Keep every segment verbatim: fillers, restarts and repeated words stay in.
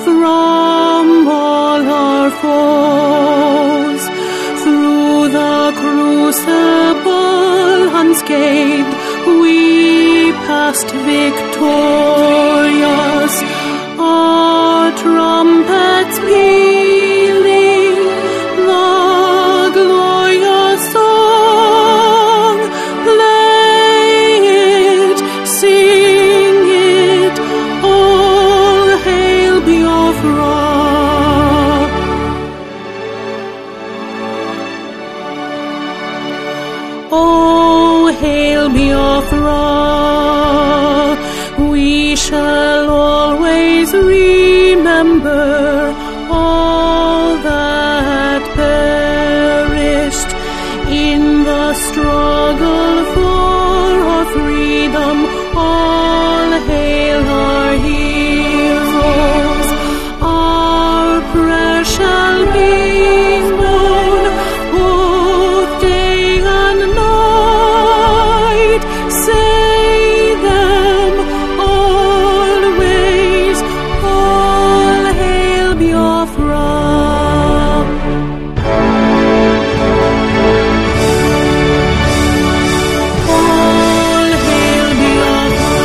from all our foes. Through the crucible unscathed, we passed victorious. Our trumpets pealing, the glorious song, play it, sing it, all hail Biafra. Oh, hail Biafra, we shall always remember all that perished in the struggle for our freedom. All hail our heroes, our prayers shall be known both day and night. Say them always, all hail Biafra. All hail Biafra.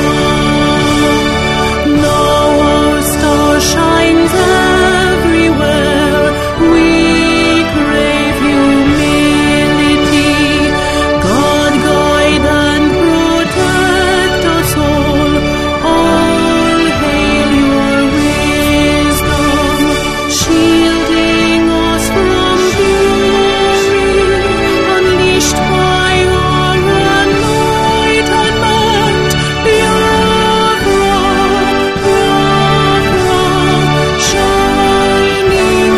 Now our star shines everywhere. We crave humility. God guide and protect us all. All hail your wisdom, shielding us from fury, unleashed by our enlightenment. Biafra, Biafra, shining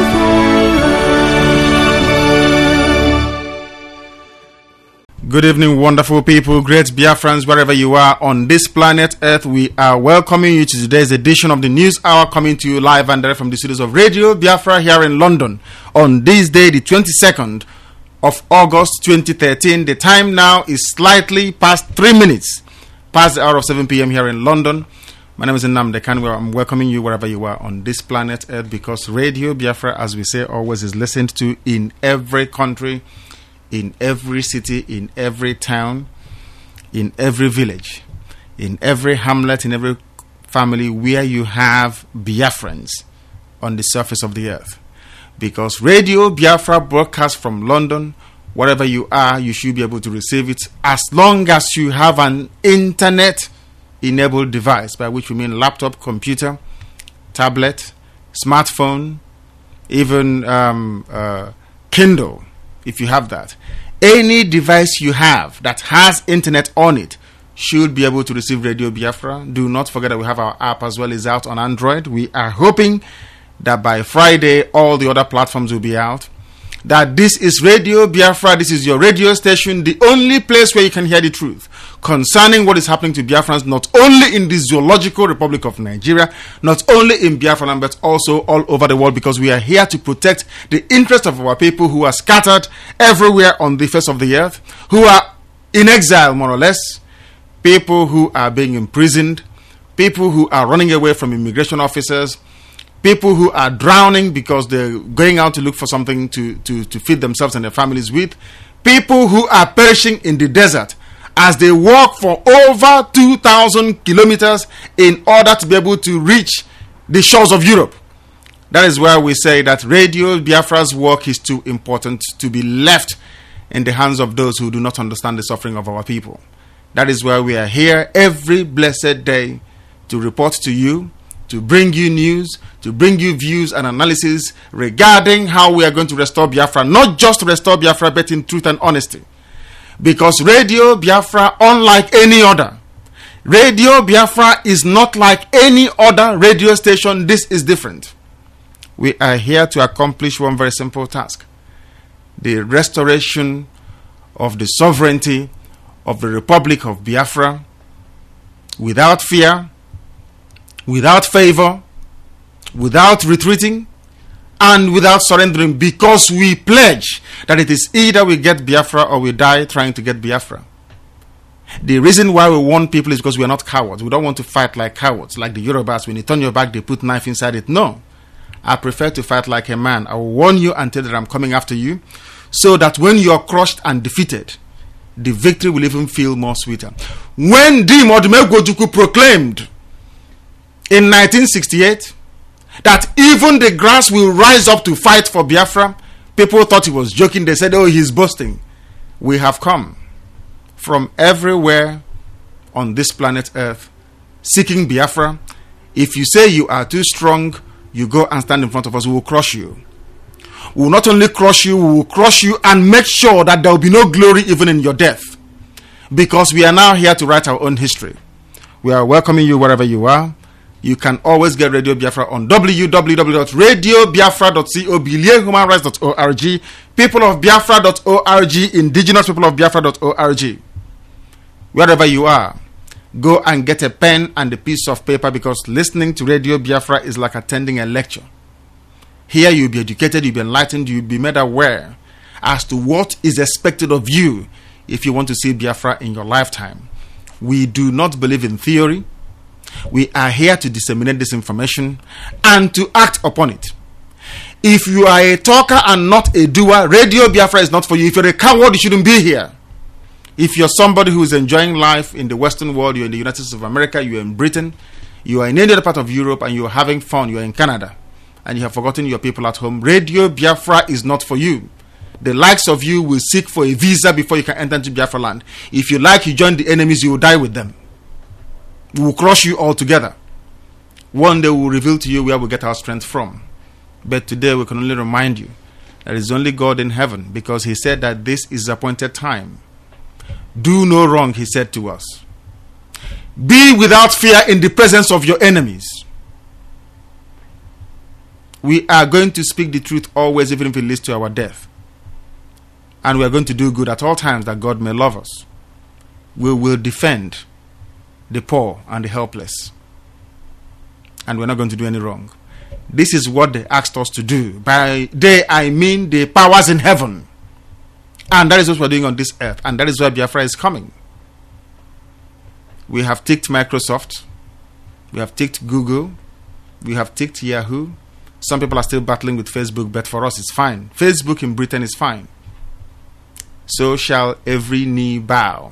forever. Good evening, wonderful people, great Biafrans, wherever you are on this planet Earth. We are welcoming you to today's edition of the News Hour, coming to you live and direct from the studios of Radio Biafra here in London on this day, the twenty-second of August twenty thirteen. The time now is slightly past three minutes past the hour of seven p.m. here in London. My name is Nnamdi Kanu. I'm welcoming you wherever you are on this planet Earth, because Radio Biafra, as we say always, is listened to in every country, in every city, in every town, in every village, in every hamlet, in every family where you have Biafrans on the surface of the earth. Because Radio Biafra broadcasts from London. Wherever you are, you should be able to receive it as long as you have an internet-enabled device, by which we mean laptop, computer, tablet, smartphone, even um, uh, Kindle, if you have that. Any device you have that has internet on it should be able to receive Radio Biafra. Do not forget that we have our app as well. It's out on Android. We are hoping that by Friday all the other platforms will be out. That this is Radio Biafra. This is your radio station, the only place where you can hear the truth concerning what is happening to Biafrans, not only in the Zoological Republic of Nigeria, not only in Biafra land, but also all over the world, because we are here to protect the interests of our people who are scattered everywhere on the face of the earth, who are in exile, more or less, people who are being imprisoned, people who are running away from immigration officers, people who are drowning because they're going out to look for something to, to, to feed themselves and their families with, people who are perishing in the desert as they walk for over two thousand kilometers in order to be able to reach the shores of Europe. That is where we say that Radio Biafra's work is too important to be left in the hands of those who do not understand the suffering of our people. That is why we are here every blessed day to report to you, to bring you news, to bring you views and analysis regarding how we are going to restore Biafra. Not just restore Biafra, but in truth and honesty. Because Radio Biafra, unlike any other, Radio Biafra is not like any other radio station. This is different. We are here to accomplish one very simple task: the restoration of the sovereignty of the Republic of Biafra, without fear, without favor, without retreating, and without surrendering, because we pledge that it is either we get Biafra or we die trying to get Biafra. The reason why we warn people is because we are not cowards. We don't want to fight like cowards, like the Yorubas. When you turn your back, they put knife inside it. No. I prefer to fight like a man. I will warn you and tell you that I'm coming after you, so that when you are crushed and defeated, the victory will even feel more sweeter. When Dim Odumegwu proclaimed in nineteen sixty-eight that even the grass will rise up to fight for Biafra, people thought he was joking. They said, oh, he's boasting. We have come from everywhere on this planet Earth seeking Biafra. If you say you are too strong, you go and stand in front of us, we will crush you. We will not only crush you, we will crush you and make sure that there will be no glory even in your death. Because we are now here to write our own history. We are welcoming you wherever you are. You can always get Radio Biafra on w w w dot radio biafra dot cob, human rights dot org, people of biafra dot org, indigenous people of biafra dot org. Wherever you are, go and get a pen and a piece of paper, because listening to Radio Biafra is like attending a lecture. Here you'll be educated, you'll be enlightened, you'll be made aware as to what is expected of you if you want to see Biafra in your lifetime. We do not believe in theory. We are here to disseminate this information and to act upon it. If you are a talker and not a doer, Radio Biafra is not for you. If you're a coward, you shouldn't be here. If you're somebody who is enjoying life in the Western world, you're in the United States of America, you're in Britain, you are in any other part of Europe, and you're having fun, you're in Canada, and you have forgotten your people at home, Radio Biafra is not for you. The likes of you will seek for a visa before you can enter into Biafra land. If you like, you join the enemies, you will die with them. We will crush you all together. One day we will reveal to you where we get our strength from. But today we can only remind you that it is only God in heaven, because he said that this is appointed time. Do no wrong, he said to us. Be without fear in the presence of your enemies. We are going to speak the truth always, even if it leads to our death. And we are going to do good at all times, that God may love us. We will defend the poor and the helpless. And we're not going to do any wrong. This is what they asked us to do. By they, I mean the powers in heaven. And that is what we're doing on this earth. And that is why Biafra is coming. We have ticked Microsoft. We have ticked Google. We have ticked Yahoo. Some people are still battling with Facebook, but for us it's fine. Facebook in Britain is fine. So shall every knee bow.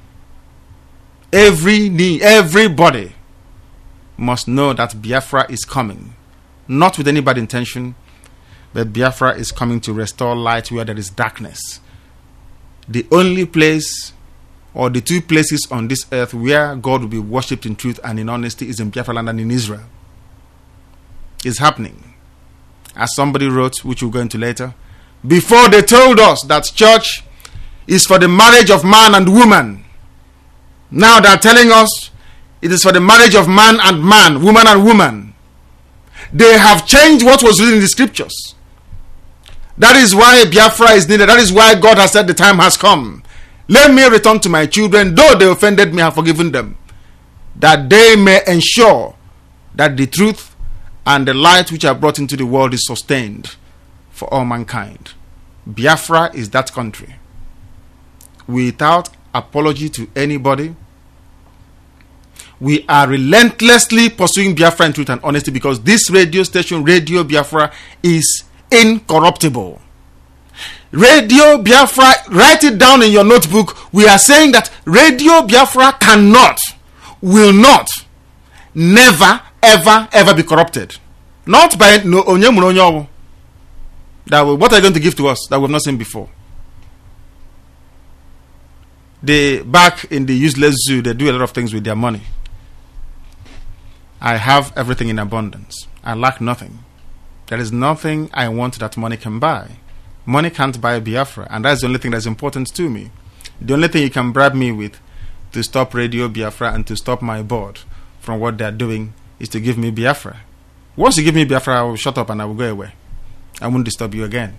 Every knee, everybody must know that Biafra is coming. Not with any bad intention, but Biafra is coming to restore light where there is darkness. The only place, or the two places on this earth where God will be worshipped in truth and in honesty, is in Biafra land and in Israel. It's happening. As somebody wrote, which we'll go into later, before they told us that church is for the marriage of man and woman, now they're telling us it is for the marriage of man and man, woman and woman. They have changed what was written in the scriptures. That is why Biafra is needed. That is why God has said the time has come. Let me return to my children, though they offended me, I have forgiven them, that they may ensure that the truth and the light which are brought into the world is sustained for all mankind. Biafra is that country. Without apology to anybody, we are relentlessly pursuing Biafra in truth and honesty, because this radio station, Radio Biafra, is incorruptible. Radio Biafra, write it down in your notebook. We are saying that Radio Biafra cannot, will not, never, ever, ever be corrupted. Not by no onye that will, what are you going to give to us that we have not seen before? They, back in the useless zoo, they do a lot of things with their money. I have everything in abundance. I lack nothing. There is nothing I want that money can buy. Money can't buy Biafra, and that's the only thing that's important to me. The only thing you can bribe me with to stop Radio Biafra and to stop my board from what they're doing is to give me Biafra. Once you give me Biafra, I will shut up and I will go away. I won't disturb you again.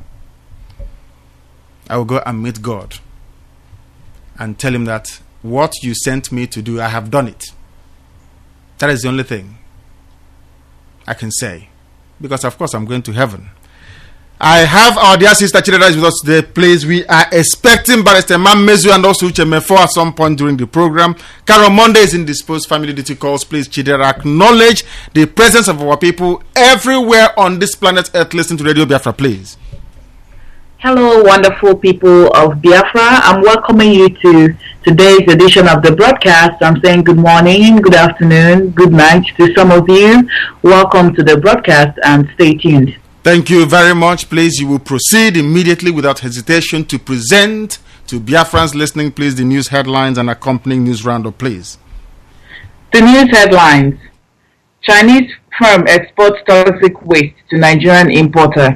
I will go and meet God and tell him that what you sent me to do, I have done it. That is the only thing I can say. Because of course I'm going to heaven. I have our dear sister Chidera is with us today. Please, we are expecting Barrister Mamezu and also Uche Mefo at some point during the program. Carol Monday is indisposed. Family duty calls. Please, Chidera, acknowledge the presence of our people everywhere on this planet Earth. Listen to Radio Biafra, please. Hello, wonderful people of Biafra. I'm welcoming you to today's edition of the broadcast. I'm saying good morning, good afternoon, good night to some of you. Welcome to the broadcast and stay tuned. Thank you very much. Please, you will proceed immediately without hesitation to present to Biafrans listening, please, the news headlines and accompanying news roundup, please. The news headlines. Chinese firm exports toxic waste to Nigerian importer.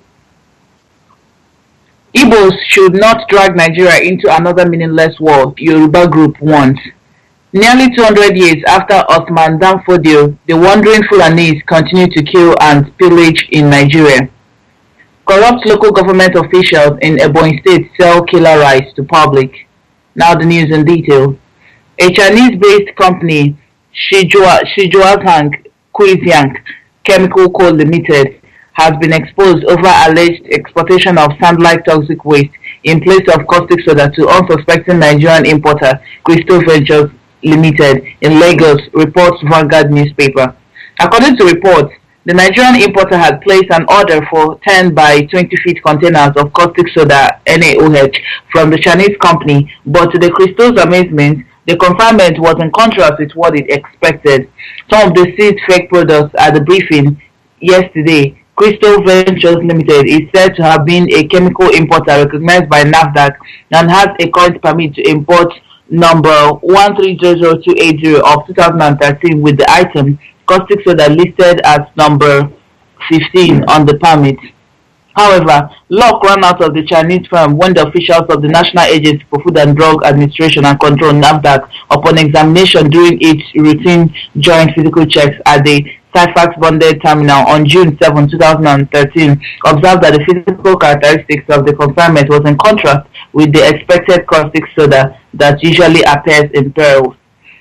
Igbos should not drag Nigeria into another meaningless war, Yoruba group warns. Nearly two hundred years after Othman Danfodio, the wandering Fulanis continue to kill and pillage in Nigeria. Corrupt local government officials in Ebonyi State sell killer rice to public. Now the news in detail. A Chinese-based company, Shijuazhang Kuiziang Chemical Co. Limited, has been exposed over alleged exportation of sand-like toxic waste in place of caustic soda to unsuspecting Nigerian importer Crystal Ventures Limited in Lagos, reports Vanguard newspaper. According to reports, the Nigerian importer had placed an order for ten by twenty feet containers of caustic soda N A O H from the Chinese company, but to the Crystal's amazement, the consignment was in contrast with what it expected. Some of the seized fake products at the briefing yesterday. Crystal Ventures Limited is said to have been a chemical importer recognized by NAFDAC and has a current permit to import number one three zero zero two eight zero of two thousand thirteen with the item caustic soda listed as number fifteen on the permit. However, luck ran out of the Chinese firm when the officials of the National Agency for Food and Drug Administration and Control NAFDAC, upon examination during its routine joint physical checks at the Cyfax bonded terminal on June seventh, twenty thirteen, observed that the physical characteristics of the consignment was in contrast with the expected caustic soda that usually appears in barrels.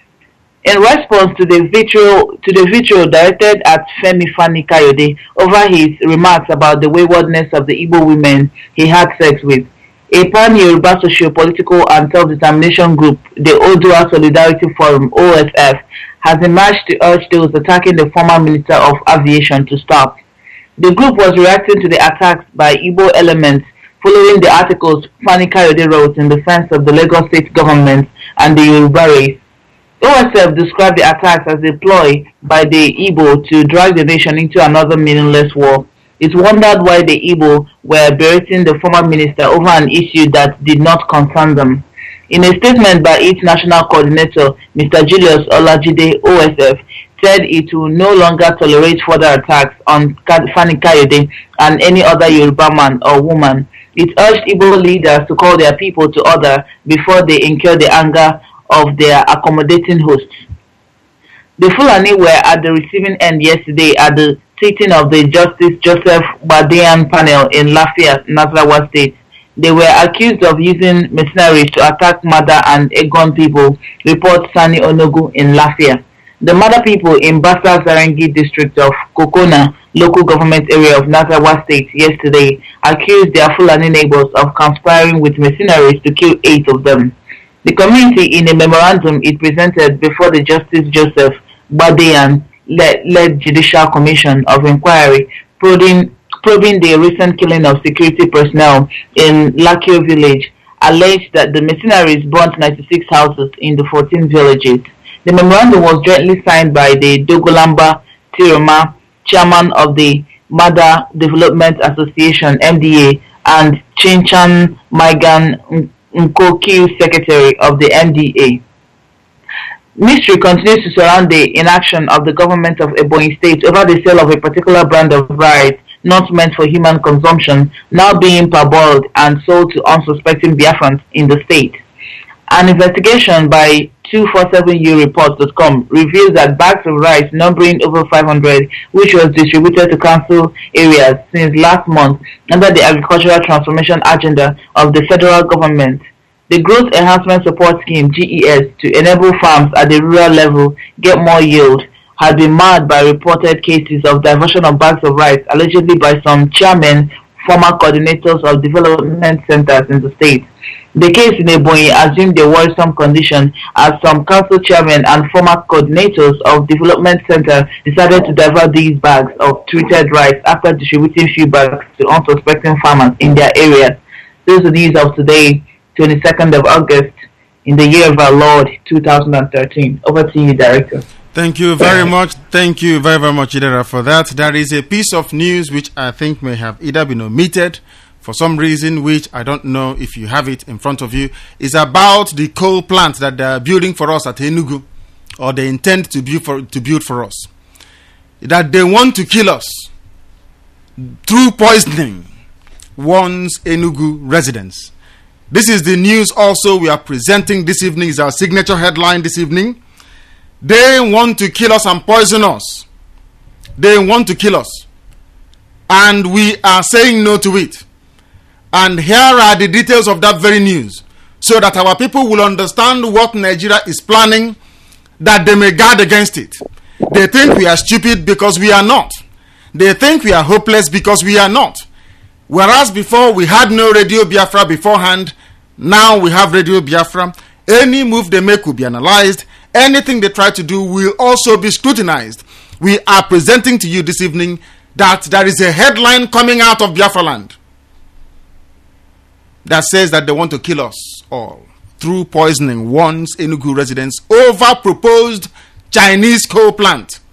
In response to the vitriol to the vitriol directed at Femi Fani Kayode over his remarks about the waywardness of the Igbo women he had sex with, a pan-Yoruba socio-political and self-determination group, the Odua Solidarity Forum (O S F), has emerged to urge those attacking the former Minister of Aviation to stop. The group was reacting to the attacks by Igbo elements following the articles Fani Kayode wrote in defense of the Lagos state government and the Yoruba race. O S F described the attacks as a ploy by the Igbo to drag the nation into another meaningless war. It wondered why the Igbo were berating the former minister over an issue that did not concern them. In a statement by its national coordinator, Mister Julius Olajide, O S F, said it will no longer tolerate further attacks on Fani Kayode and any other Yoruba man or woman. It urged Igbo leaders to call their people to order before they incur the anger of their accommodating hosts. The Fulani were at the receiving end yesterday at the sitting of the Justice Joseph Badean panel in Lafia, Nasarawa State. They were accused of using mercenaries to attack Mada and Egon people, reports Sani Onogu in Lafia. The Mada people in Basa Zarengi district of Kokona, local government area of Nasarawa State, yesterday accused their Fulani neighbors of conspiring with mercenaries to kill eight of them. The community, in a memorandum it presented before the Justice Joseph Badean led, led Judicial Commission of Inquiry, probing, probing the recent killing of security personnel in Lakio village, alleged that the mercenaries burnt ninety-six houses in the fourteen villages. The memorandum was jointly signed by the Dogolamba Tiroma, chairman of the Mada Development Association M D A, and Chinchan Maigan Nkoki, secretary of the M D A. Mystery continues to surround the inaction of the government of Ebonyi State over the sale of a particular brand of rice not meant for human consumption, now being parboiled and sold to unsuspecting Biafrans in the state. An investigation by two forty-seven U reports dot com reveals that bags of rice numbering over five hundred, which was distributed to council areas since last month under the Agricultural Transformation Agenda of the federal government. The Growth Enhancement Support Scheme (G E S) to enable farms at the rural level get more yield has been marred by reported cases of diversion of bags of rice allegedly by some chairmen former coordinators of development centers in the state. The case in Ebonyi assumed a worrisome condition as some council chairmen and former coordinators of development centers decided to divert these bags of treated rice after distributing few bags to unsuspecting farmers in their areas. This is the news of today, twenty-second of August, in the year of our Lord, two thousand thirteen. Over to you, Director. Thank you very much. Thank you very, very much, Idera, for that. There is a piece of news which I think may have either been omitted for some reason, which I don't know if you have it in front of you. Is about the coal plant that they are building for us at Enugu, or they intend to build for, to build for us. That they want to kill us through poisoning one's Enugu residents. This is the news also we are presenting this evening. Is our signature headline this evening. They want to kill us and poison us. They want to kill us. And we are saying no to it. And here are the details of that very news, so that our people will understand what Nigeria is planning, that they may guard against it. They think we are stupid because we are not. They think we are hopeless because we are not. Whereas before we had no Radio Biafra beforehand, now we have Radio Biafra. Any move they make will be analyzed. Anything they try to do will also be scrutinized. We are presenting to you this evening that there is a headline coming out of Biafra land that says that they want to kill us all through poisoning one's Enugu residents over proposed Chinese coal plant.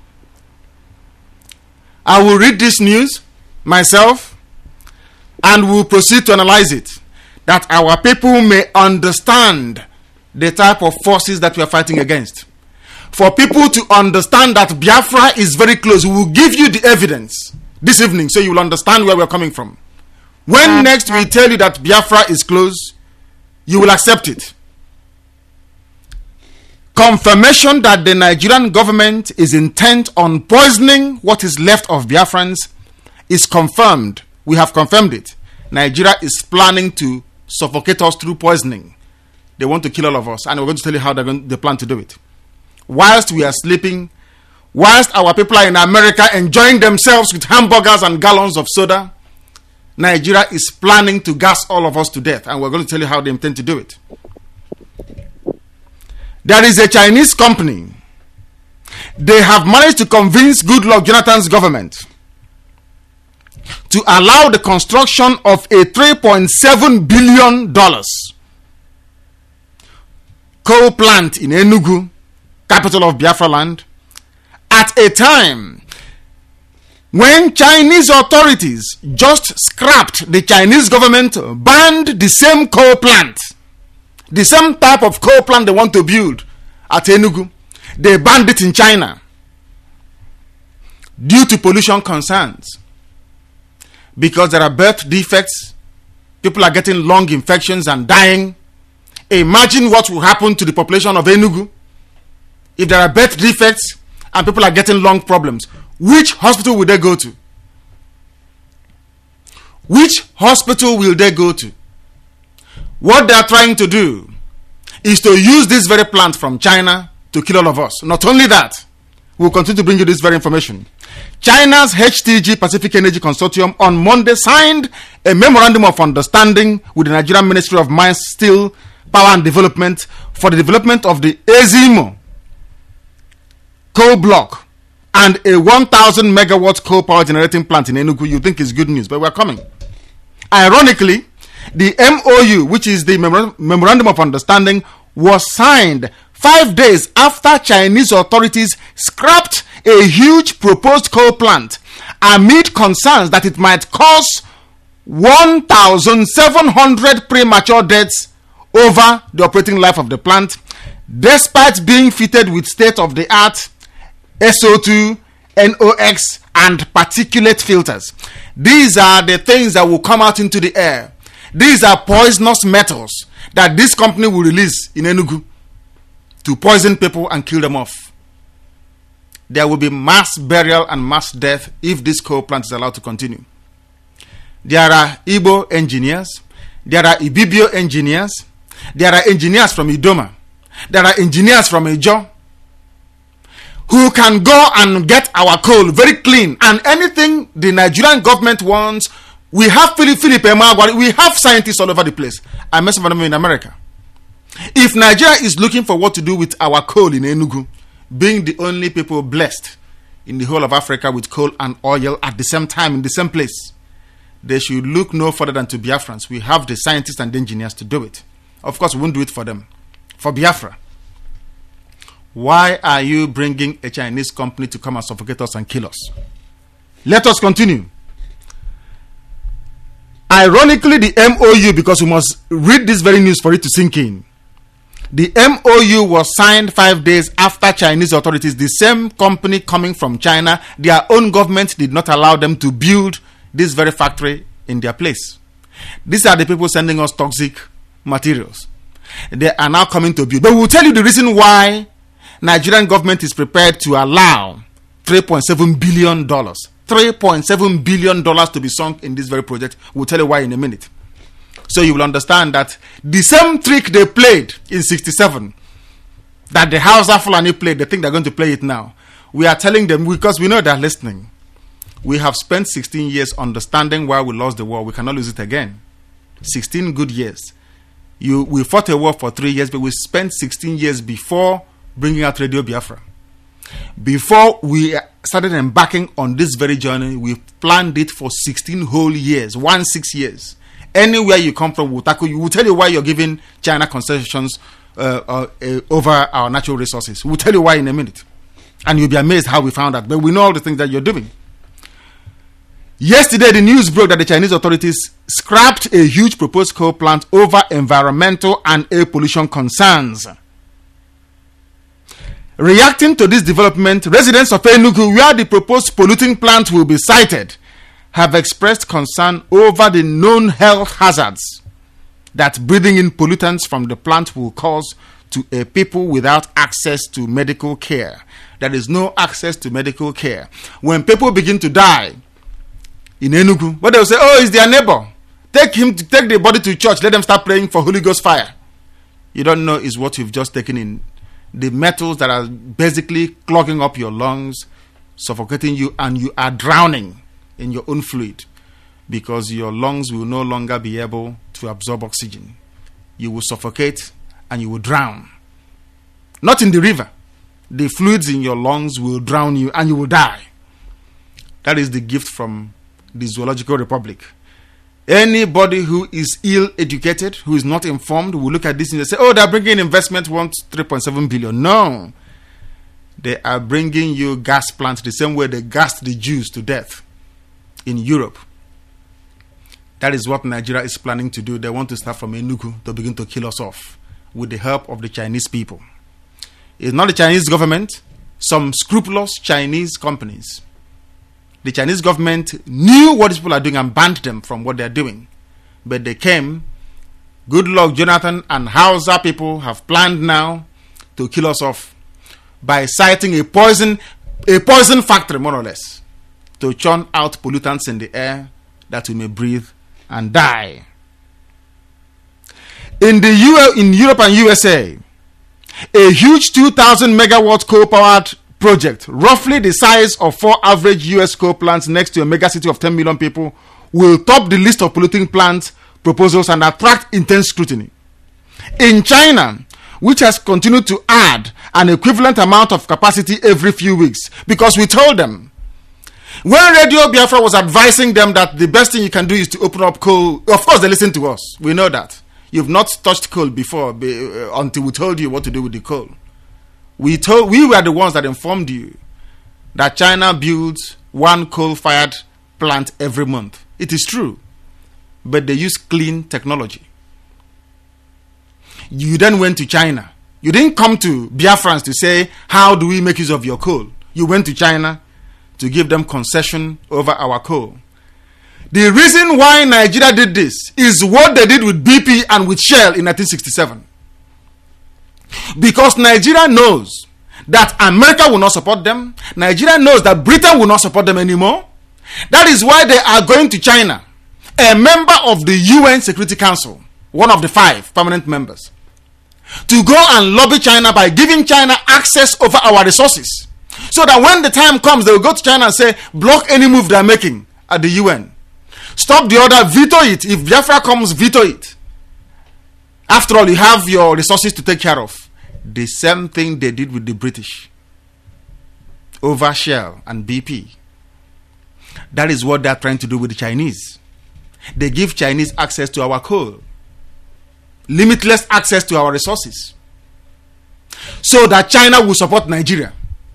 I will read this news myself and will proceed to analyze it, that our people may understand the type of forces that we are fighting against. For people to understand that Biafra is very close, we will give you the evidence this evening so you will understand where we are coming from. When next we tell you that Biafra is close, you will accept it. Confirmation that the Nigerian government is intent on poisoning what is left of Biafrans is confirmed. We have confirmed it. Nigeria is planning to suffocate us through poisoning. They want to kill all of us, and we're going to tell you how they're going, they plan to do it. Whilst we are sleeping, whilst our people are in America enjoying themselves with hamburgers and gallons of soda, Nigeria is planning to gas all of us to death, and we're going to tell you how they intend to do it. There is a Chinese company. They have managed to convince Goodluck Jonathan's government to allow the construction of a three point seven billion dollars coal plant in Enugu, capital of Biafra land, at a time when Chinese authorities just scrapped, the Chinese government banned the same coal plant, the same type of coal plant they want to build at Enugu. They banned it in China due to pollution concerns, because there are birth defects, people are getting lung infections and dying. Imagine what will happen to the population of Enugu if there are birth defects and people are getting lung problems. Which hospital will they go to? Which hospital will they go to? What they are trying to do is to use this very plant from China to kill all of us. Not only that, we'll continue to bring you this very information. China's H T G Pacific Energy Consortium on Monday signed a memorandum of understanding with the Nigerian Ministry of Mines, Steel, Power and Development for the development of the Ezimo coal block and a one thousand megawatt coal power generating plant in Enugu. You think it's good news, but we're coming. Ironically, the M O U, which is the Memorandum of Understanding, was signed five days after Chinese authorities scrapped a huge proposed coal plant amid concerns that it might cause one thousand seven hundred premature deaths over the operating life of the plant, despite being fitted with state-of-the-art S O two, N O X, and particulate filters. These are the things that will come out into the air. These are poisonous metals that this company will release in Enugu to poison people and kill them off. There will be mass burial and mass death if this coal plant is allowed to continue. There are Igbo engineers. There are Ibibio engineers. There are engineers from Idoma. There are engineers from Ijo who can go and get our coal very clean, and anything the Nigerian government wants We have Philip Philip Emeagwali. We have scientists all over the place. I met some of them in America. If Nigeria is looking for what to do with our coal in Enugu, being the only people blessed in the whole of Africa with coal and oil at the same time in the same place, they should look no further than to Biafrans. We have the scientists and the engineers to do it. Of course, we won't do it for them. For Biafra. Why are you bringing a Chinese company to come and suffocate us and kill us? Let us continue. Ironically, the M O U, because we must read this very news for it to sink in. The M O U was signed five days after Chinese authorities, the same company coming from China, their own government did not allow them to build this very factory in their place. These are the people sending us toxic materials. They are now coming to build. But we'll tell you the reason why Nigerian government is prepared to allow three point seven billion dollars. three point seven billion dollars to be sunk in this very project. We'll tell you why in a minute. So you will understand that the same trick they played in sixty-seven, that the Hausa Fulani played, they think they're going to play it now. We are telling them, because we know they're listening. We have spent sixteen years understanding why we lost the war. We cannot lose it again. sixteen good years. You, we fought a war for three years, but we spent sixteen years before bringing out Radio Biafra. Before we started embarking on this very journey, we planned it for sixteen whole years, one six years. Anywhere you come from, we'll tackle you. We'll tell you why you're giving China concessions uh, uh, uh, over our natural resources. We'll tell you why in a minute. And you'll be amazed how we found out. But we know all the things that you're doing. Yesterday, the news broke that the Chinese authorities scrapped a huge proposed coal plant over environmental and air pollution concerns. Reacting to this development, residents of Enugu, where the proposed polluting plant will be sited, have expressed concern over the known health hazards that breathing in pollutants from the plant will cause to a people without access to medical care. There is no access to medical care. When people begin to die in Enugu, what they'll say, oh, it's their neighbor. Take him to take the body to church. Let them start praying for Holy Ghost fire. You don't know is what you've just taken in. The metals that are basically clogging up your lungs, suffocating you, and you are drowning in your own fluid because your lungs will no longer be able to absorb oxygen. You will suffocate and you will drown. Not in the river. The fluids in your lungs will drown you and you will die. That is the gift from the Zoological Republic. Anybody who is ill-educated, who is not informed, will look at this and say, oh, they're bringing investment, wants three point seven billion. No. They are bringing you gas plants the same way they gassed the Jews to death in Europe. That is what Nigeria is planning to do. They want to start from Enugu to begin to kill us off with the help of the Chinese people. It's not the Chinese government, some scrupulous Chinese companies. The Chinese government knew what these people are doing and banned them from what they're doing. But they came. Good luck, Jonathan and Hausa people have planned now to kill us off by siting a poison, a poison factory, more or less, to churn out pollutants in the air that we may breathe and die. In the U- in Europe and U S A, a huge two thousand megawatt coal-powered project, roughly the size of four average U S coal plants next to a mega city of ten million people, will top the list of polluting plant proposals and attract intense scrutiny. In China, which has continued to add an equivalent amount of capacity every few weeks, because we told them, when Radio Biafra was advising them that the best thing you can do is to open up coal, of course they listened to us. We know that. You've not touched coal before uh, until we told you what to do with the coal. We told we were the ones that informed you that China builds one coal-fired plant every month. It is true, but they use clean technology. You then went to China. You didn't come to Biafrans to say, how do we make use of your coal? You went to China to give them concession over our coal. The reason why Nigeria did this is what they did with B P and with Shell in nineteen sixty-seven. Because Nigeria knows that America will not support them. Nigeria knows that Britain will not support them anymore. That is why they are going to China, a member of the U N Security Council, one of the five permanent members, to go and lobby China by giving China access over our resources. So that when the time comes, they will go to China and say, block any move they are making at the U N. Stop the order, veto it. If Biafra comes, veto it. After all, you have your resources to take care of. The same thing they did with the British over Shell and B P. That is what they are trying to do with the Chinese. They give Chinese access to our coal, limitless access to our resources, so that China will support Nigeria.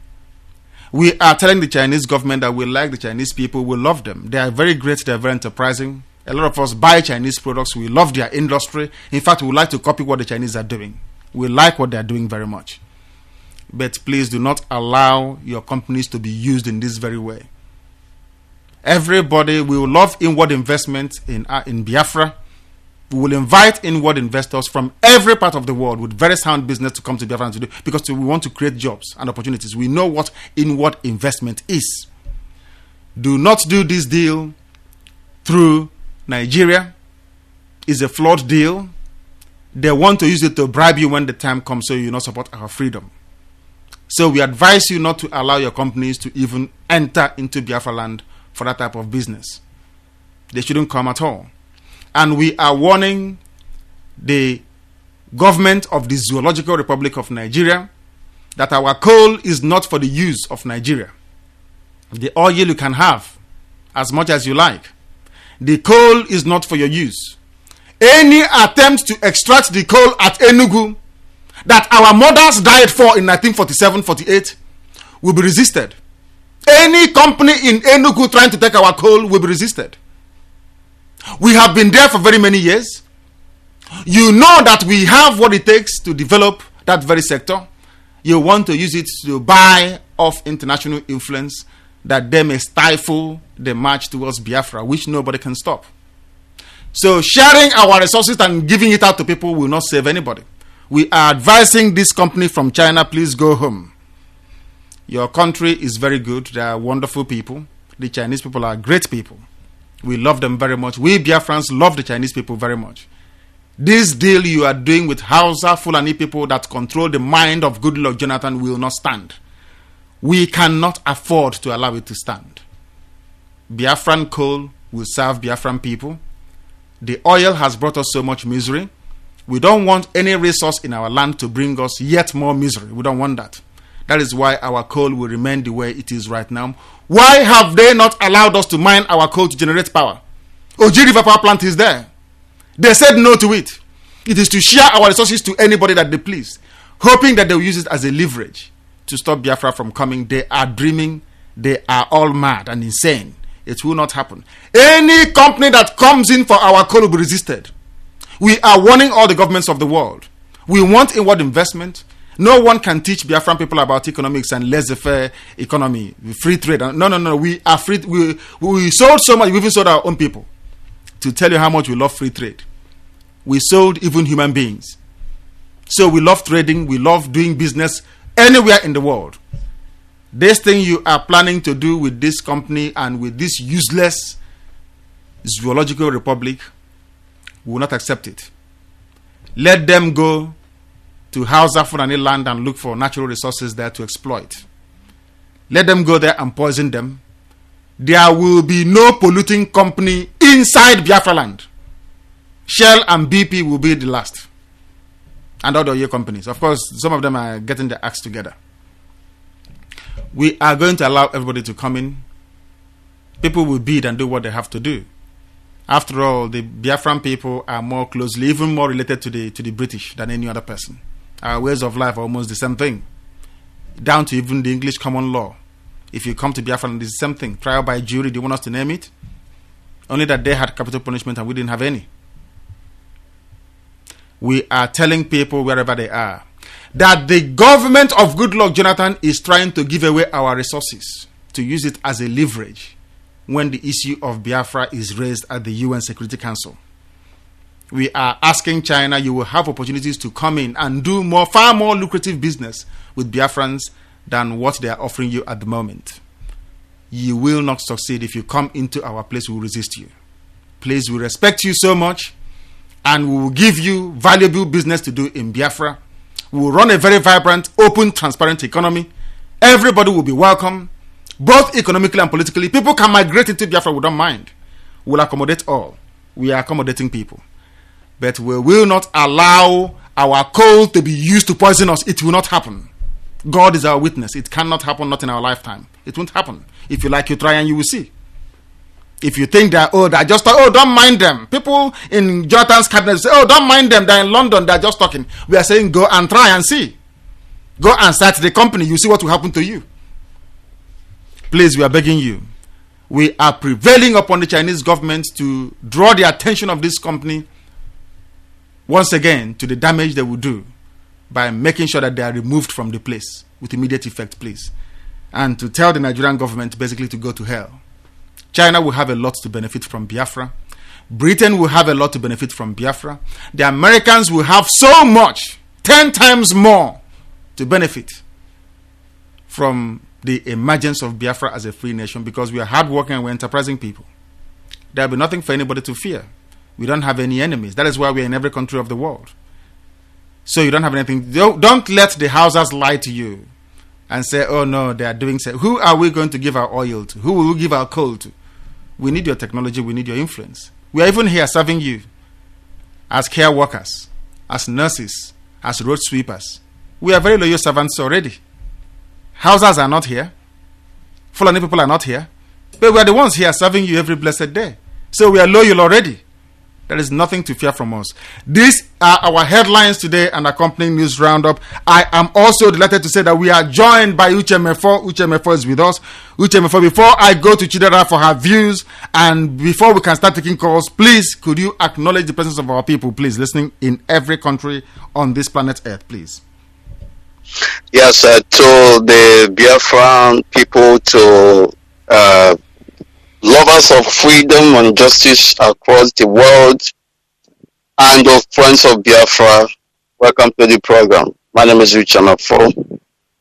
We are telling the Chinese government that we like the Chinese people, we love them. They are very great, they are very enterprising. A lot of us buy Chinese products, we love their industry. In fact, we would like to copy what the Chinese are doing. We like what they are doing very much. But please do not allow your companies to be used in this very way. Everybody will love inward investment in, uh, in Biafra. We will invite inward investors from every part of the world with very sound business to come to Biafra to do, because we want to create jobs and opportunities. We know what inward investment is. Do not do this deal through Nigeria. It's a flawed deal. They want to use it to bribe you when the time comes, so you not support our freedom. So we advise you not to allow your companies to even enter into Biafra land for that type of business. They shouldn't come at all. And we are warning the government of the Zoological Republic of Nigeria that our coal is not for the use of Nigeria. The oil you can have as much as you like. The coal is not for your use. Any attempt to extract the coal at Enugu that our mothers died for in nineteen forty-seven forty-eight will be resisted. Any company in Enugu trying to take our coal will be resisted. We have been there for very many years. You know that we have what it takes to develop that very sector. You want to use it to buy off international influence that they may stifle the march towards Biafra, which nobody can stop. So sharing our resources and giving it out to people will not save anybody. We are advising this company from China, please go home. Your country is very good. They are wonderful people. The Chinese people are great people. We love them very much. We Biafrans love the Chinese people very much. This deal you are doing with Hausa, Fulani people that control the mind of Goodluck Jonathan will not stand. We cannot afford to allow it to stand. Biafran coal will serve Biafran people. The oil has brought us so much misery. We don't want any resource in our land to bring us yet more misery. We don't want that. That is why our coal will remain the way it is right now. Why have they not allowed us to mine our coal to generate power? Oji River Power Plant is there. They said no to it. It is to share our resources to anybody that they please, hoping that they will use it as a leverage to stop Biafra from coming. They are dreaming. They are all mad and insane. It will not happen. Any company that comes in for our coal will be resisted. We are warning all the governments of the world. We want inward investment. No one can teach Biafran people about economics and laissez-faire economy, free trade. No, no, no. We are free. We, we sold so much. We even sold our own people to tell you how much we love free trade. We sold even human beings. So we love trading. We love doing business anywhere in the world. This thing you are planning to do with this company and with this useless Zoological Republic, we will not accept it. Let them go to Hausa Fulani land and look for natural resources there to exploit. Let them go there and poison them. There will be no polluting company inside Biafra land. Shell and B P will be the last. And other oil companies. Of course, some of them are getting their acts together. We are going to allow everybody to come in. People will bid and do what they have to do. After all, the Biafran people are more closely, even more related to the to the British than any other person. Our ways of life are almost the same thing. Down to even the English common law. If you come to Biafran, it's the same thing. Trial by jury, do you want us to name it? Only that they had capital punishment and we didn't have any. We are telling people wherever they are that the government of Goodluck Jonathan is trying to give away our resources to use it as a leverage when the issue of Biafra is raised at the U N Security Council. We are asking China, you will have opportunities to come in and do more, far more lucrative business with Biafrans than what they are offering you at the moment. You will not succeed. If you come into our place, we will resist you. Please, we respect you so much and we will give you valuable business to do in Biafra. We will run a very vibrant, open, transparent economy. Everybody will be welcome, both economically and politically. People can migrate into Biafra, we don't mind. will accommodate all. We are accommodating people. But we will not allow our coal to be used to poison us. It will not happen. God is our witness. It cannot happen, not in our lifetime. It won't happen. If you like, you try and you will see. If you think they're, oh, they're just, oh, don't mind them. People in Jonathan's cabinet say, oh, don't mind them. They're in London. They're just talking. We are saying, go and try and see. Go and start the company. You see what will happen to you. Please, we are begging you. We are prevailing upon the Chinese government to draw the attention of this company once again to the damage they will do by making sure that they are removed from the place with immediate effect, please. And to tell the Nigerian government basically to go to hell. China will have a lot to benefit from Biafra. Britain will have a lot to benefit from Biafra. The Americans will have so much, ten times more, to benefit from the emergence of Biafra as a free nation, because we are hardworking and we're enterprising people. There will be nothing for anybody to fear. We don't have any enemies. That is why we are in every country of the world. So you don't have anything. Don't, don't let the Hausas lie to you and say, oh no, they are doing so. Who are we going to give our oil to? Who will we give our coal to? We need your technology. We need your influence. We are even here serving you as care workers, as nurses, as road sweepers. We are very loyal servants already. Hausas are not here. Fulani people are not here. But we are the ones here serving you every blessed day. So we are loyal already. There is nothing to fear from us. These are our headlines today and accompanying news roundup. I am also delighted to say that we are joined by Uche Mefo. Uche Mefo is with us. Uche Mefo, before I go to Chidera for her views and before we can start taking calls, please, could you acknowledge the presence of our people, please, listening in every country on this planet Earth, please? Yes, uh, to the Biafran people, to uh, lovers of freedom and justice across the world, and of friends of Biafra, welcome to the program. My name is Uche Mefo.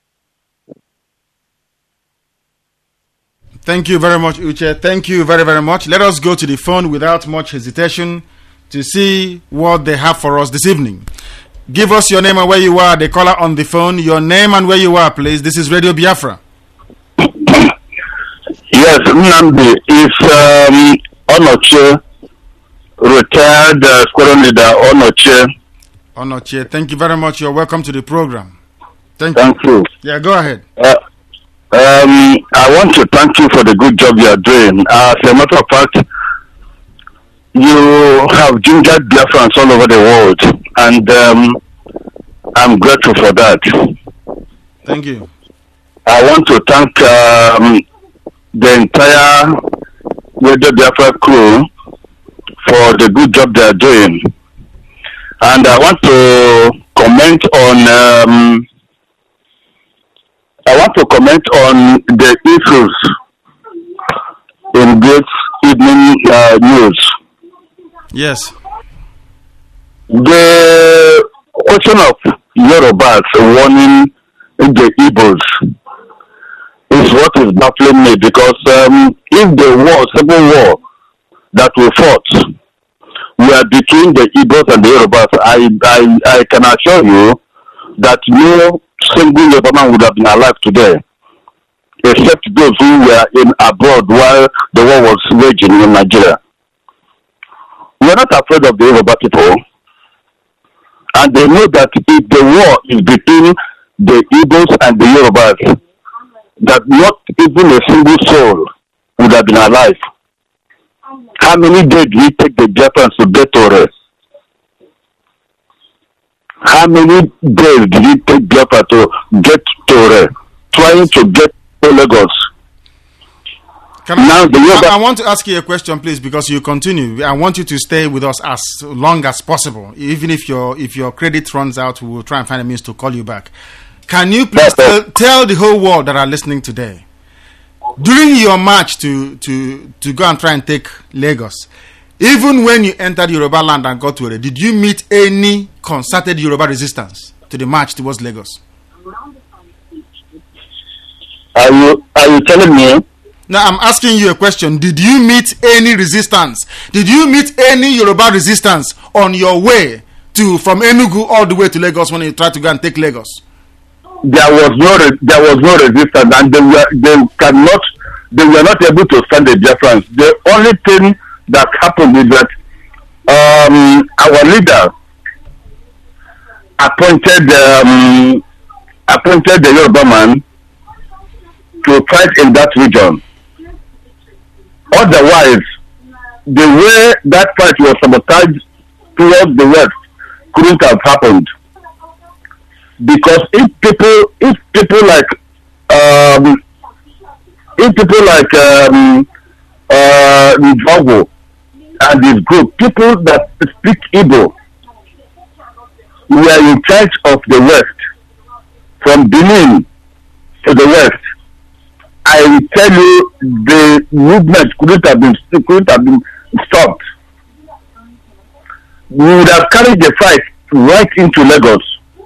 Thank you very much, Uche. Thank you very, very much. Let us go to the phone without much hesitation to see what they have for us this evening. Give us your name and where you are. The caller on the phone, your name and where you are, please. This is Radio Biafra. Yes, Nnamdi is um, Onoche, retired uh, squadron leader Onoche. Onoche, thank you very much. You're welcome to the program. Thank, thank you. you. Yeah, go ahead. Uh, um, I want to thank you for the good job you are doing. As a matter of fact, you have gingered Biafrans all over the world, and um, I'm grateful for that. Thank you. I want to thank um, the entire Radio Biafra crew for the good job they are doing. And I want to comment on um, I want to comment on the issues in this evening uh, news. Yes. The question of Yorubas warning the Igbos is what is baffling me, because um, if the war, civil war that we fought were between the Igbos and the Yorubas, I, I, I can assure you that no single Yoruba would have been alive today, except those who were in abroad while the war was raging in Nigeria. We are not afraid of the Yoruba people, and they know that if the war is between the Igbos and the Yorubas, that not even a single soul would have been alive. How many days did it take the Biafrans to get Tore? How many days did it take Biafra to get Tore? Trying to get to Lagos. Can I, now the Yoruba, I, I want to ask you a question, please, because you continue. I want you to stay with us as long as possible. Even if your if your credit runs out, we will try and find a means to call you back. Can you please tell, tell the whole world that are listening today, during your march to, to, to go and try and take Lagos, even when you entered Yoruba land and got to it, did you meet any concerted Yoruba resistance to the march towards Lagos? Are you, are you telling me? Now I'm asking you a question. Did you meet any resistance? Did you meet any Yoruba resistance on your way to from Enugu all the way to Lagos when you tried to go and take Lagos? There was no re- there was no resistance, and they were they cannot they were not able to stand the Biafrans. The only thing that happened is that um, our leader appointed um, appointed the Yoruba man to fight in that region. Otherwise, the way that fight was sabotaged towards the west couldn't have happened. Because if people, if people like, um, if people like um, uh, Njogo and his group, people that speak Igbo, were in charge of the west, from Benin to the west, I will tell you the movement couldn't have been couldn't have been stopped. We would have carried the fight right into Lagos.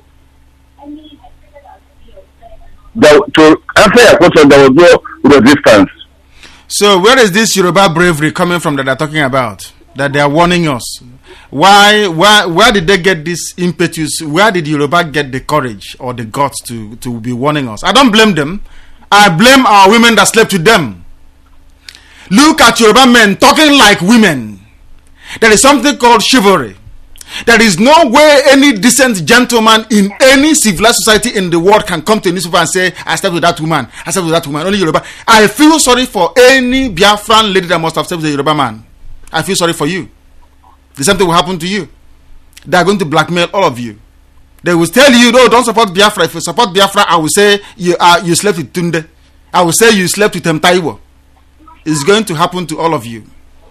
There, to answer your question, there was no resistance. So where is this Yoruba bravery coming from that they're talking about? That they are warning us? Why, why, where did they get this impetus? Where did Yoruba get the courage or the guts to, to be warning us? I don't blame them. I blame our women that slept with them. Look at Yoruba men talking like women. There is something called chivalry. There is no way any decent gentleman in any civilized society in the world can come to a newspaper and say, I slept with that woman, I slept with that woman, only Yoruba. I feel sorry for any Biafran lady that must have slept with a Yoruba man. I feel sorry for you. The same thing will happen to you. They are going to blackmail all of you. They will tell you, no, don't support Biafra. If you support Biafra, I will say you are you slept with Tunde. I will say you slept with Mtaiwo. It's going to happen to all of you.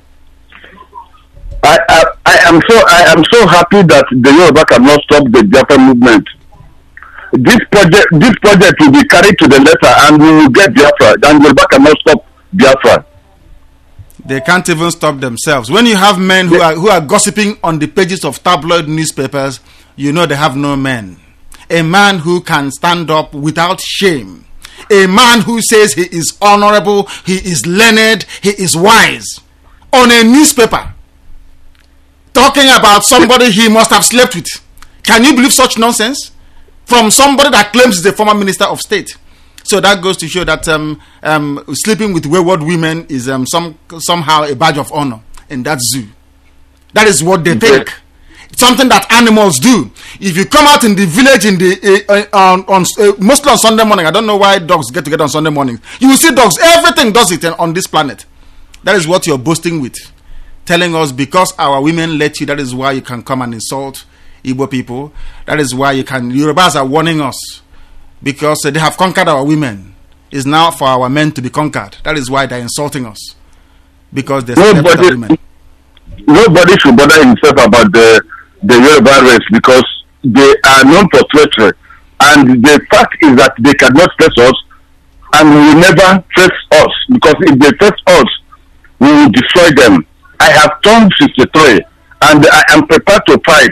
I, I I am so I am so happy that the Yoruba cannot stop the Biafra movement. This project this project will be carried to the letter, and we will get Biafra. And Yoruba cannot stop Biafra. They can't even stop themselves. When you have men who are who are gossiping on the pages of tabloid newspapers, you know they have no men. A man who can stand up without shame. A man who says he is honorable, he is learned, he is wise. On a newspaper. Talking about somebody he must have slept with. Can you believe such nonsense? From somebody that claims he's the former minister of state. So that goes to show that um, um, sleeping with wayward women is um, some somehow a badge of honor in that zoo. That is what they think. It's something that animals do. If you come out in the village in the uh, uh, on, on uh, mostly on Sunday morning, I don't know why dogs get together on Sunday morning. You will see dogs. Everything does it on this planet. That is what you're boasting with, telling us because our women let you. That is why you can come and insult Igbo people. That is why you can. Yorubas are warning us. Because uh, they have conquered our women. It's now for our men to be conquered. That is why they're insulting us. Because they're nobody, women. Nobody should bother himself about the, the Yoruba race because they are known for treachery. And the fact is that they cannot face us and will never face us. Because if they face us, we will destroy them. I have turned sixty-three and I am prepared to fight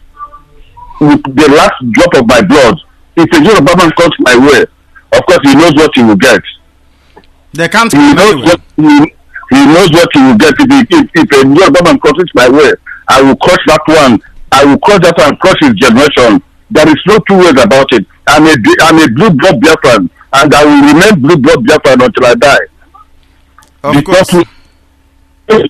with the last drop of my blood. If a Yoruba man comes my way, of course he knows what he will get. They can't. He knows what he, he knows what he will get. If, if, if a Yoruba man comes my way, I will crush that one. I will crush that one, crush his generation. There is no two ways about it. I'm a I'm a blue blood Biafran, and I will remain blue blood Biafran until I die. Of because course. We,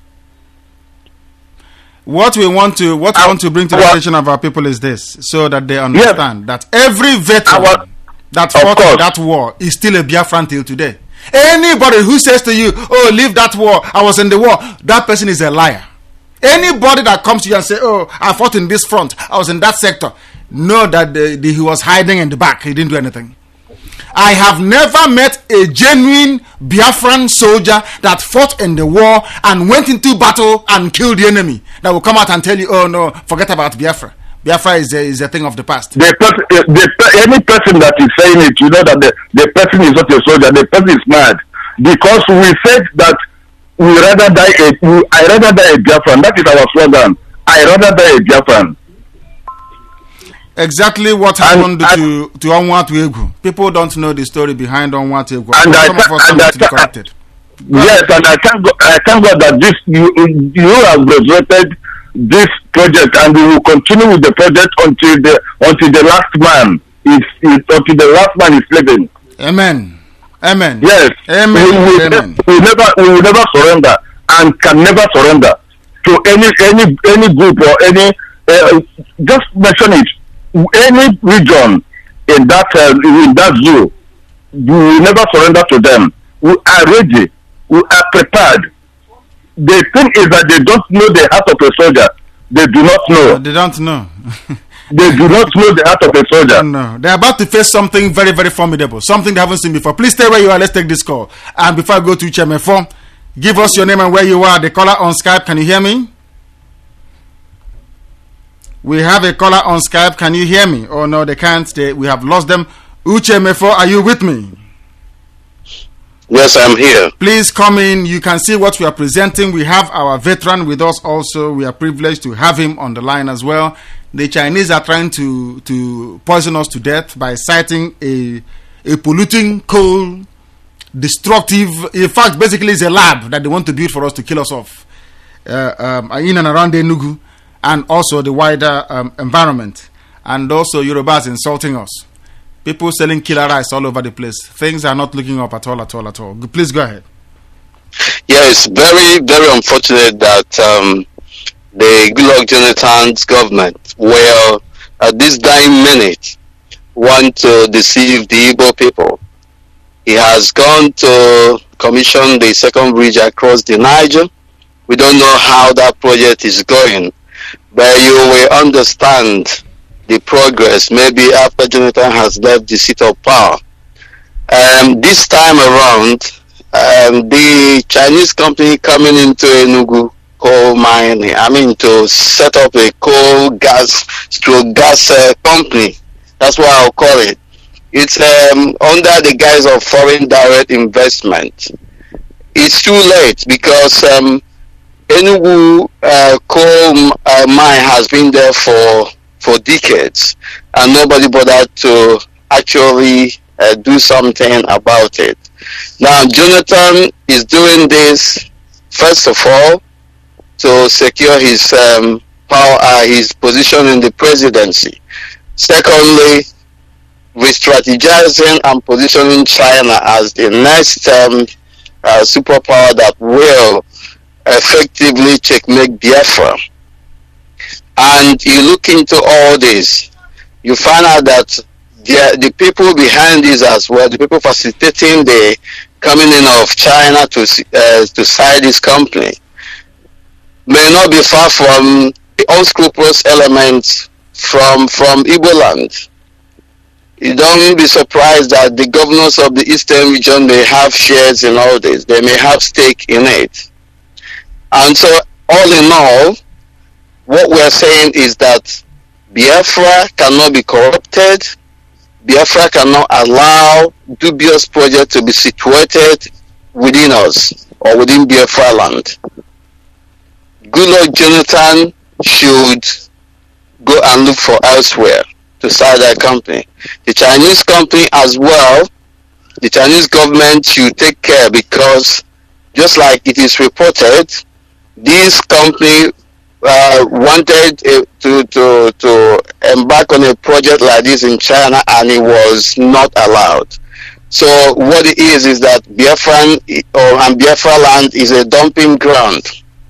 What we want to what we want to bring to the attention of our people is this, so that they understand yes. that every veteran our, that fought in that war is still a Biafran till today. Anybody who says to you, "Oh, leave that war, I was in the war," that person is a liar. Anybody that comes to you and say, "Oh, I fought in this front, I was in that sector," know that the, the, he was hiding in the back. He didn't do anything. I have never met a genuine Biafran soldier that fought in the war and went into battle and killed the enemy that will come out and tell you, oh no, forget about Biafra. Biafra is a, is a thing of the past. The person, the, any person that is saying it, you know that the, the person is not a soldier, the person is mad. Because we said that we rather die a, we, I rather die a Biafran. That is our slogan. I rather die a Biafran. Exactly what happened and, to to Onwatu Egwu. People don't know the story behind Onwatu Egwu. And I, some of us and I, to be corrected. Yes, and I thank God, I thank God that this you you have resurrected this project, and we will continue with the project until the until the last man is, is until the last man is living. Amen. Amen. Yes. Amen. We will, Amen. we will never we will never surrender. and can never surrender to any any any group or any. Uh, just mention it. Any region in that uh, in that zoo, we will never surrender to them. We are ready. We are prepared. The thing is that they don't know the heart of a soldier. They do not know. They don't know. They do not know the heart of a soldier. No, they're about to face something very, very formidable, something they haven't seen before. Please stay where you are. Let's take this call. And before I go to Chairman Four, give us your name and where you are. The caller on Skype, can you hear me? We have a caller on Skype. Can you hear me? Oh no, they can't. They, we have lost them. Uche Mefo, are you with me? Yes, I'm here. Please come in. You can see what we are presenting. We have our veteran with us also. We are privileged to have him on the line as well. The Chinese are trying to, to poison us to death by citing a, a polluting coal, destructive. In fact, basically, it's a lab that they want to build for us to kill us off uh, um, in and around Enugu, and also the wider um, environment. And also, Yorubas insulting us. People selling killer rice all over the place. Things are not looking up at all, at all, at all. Please go ahead. Yeah, it's very, very unfortunate that um, the Goodluck Jonathan's government will, at this dying minute, want to deceive the Igbo people. He has gone to commission the second bridge across the Niger. We don't know how that project is going, but you will understand the progress maybe after Jonathan has left the seat of power. Um, this time around, um, the Chinese company coming into Enugu coal mining, I mean to set up a coal gas stroke gas uh, company. That's what I'll call it. It's um, under the guise of foreign direct investment. It's too late because um, Enugu uh, coal uh, mine has been there for for decades, and nobody bothered to actually uh, do something about it. Now, Jonathan is doing this, first of all, to secure his um, power, uh, his position in the presidency. Secondly, re-strategizing and positioning China as the next um, uh, superpower that will effectively checkmate Biafra. And you look into all this, you find out that the, the people behind this as well, the people facilitating the coming in of China to uh, to side this company, may not be far from the unscrupulous elements from from Igbo land. You don't be surprised that the governors of the eastern region may have shares in all this. They may have stake in it. And so, all in all, what we're saying is that Biafra cannot be corrupted. Biafra cannot allow dubious projects to be situated within us or within Biafra land. Goodluck Jonathan should go and look for elsewhere to side that company. The Chinese company as well, the Chinese government should take care, because just like it is reported, this company Uh, wanted uh, to to to embark on a project like this in China, and it was not allowed. So what it is is that Biafran or and Biafra land is a dumping ground.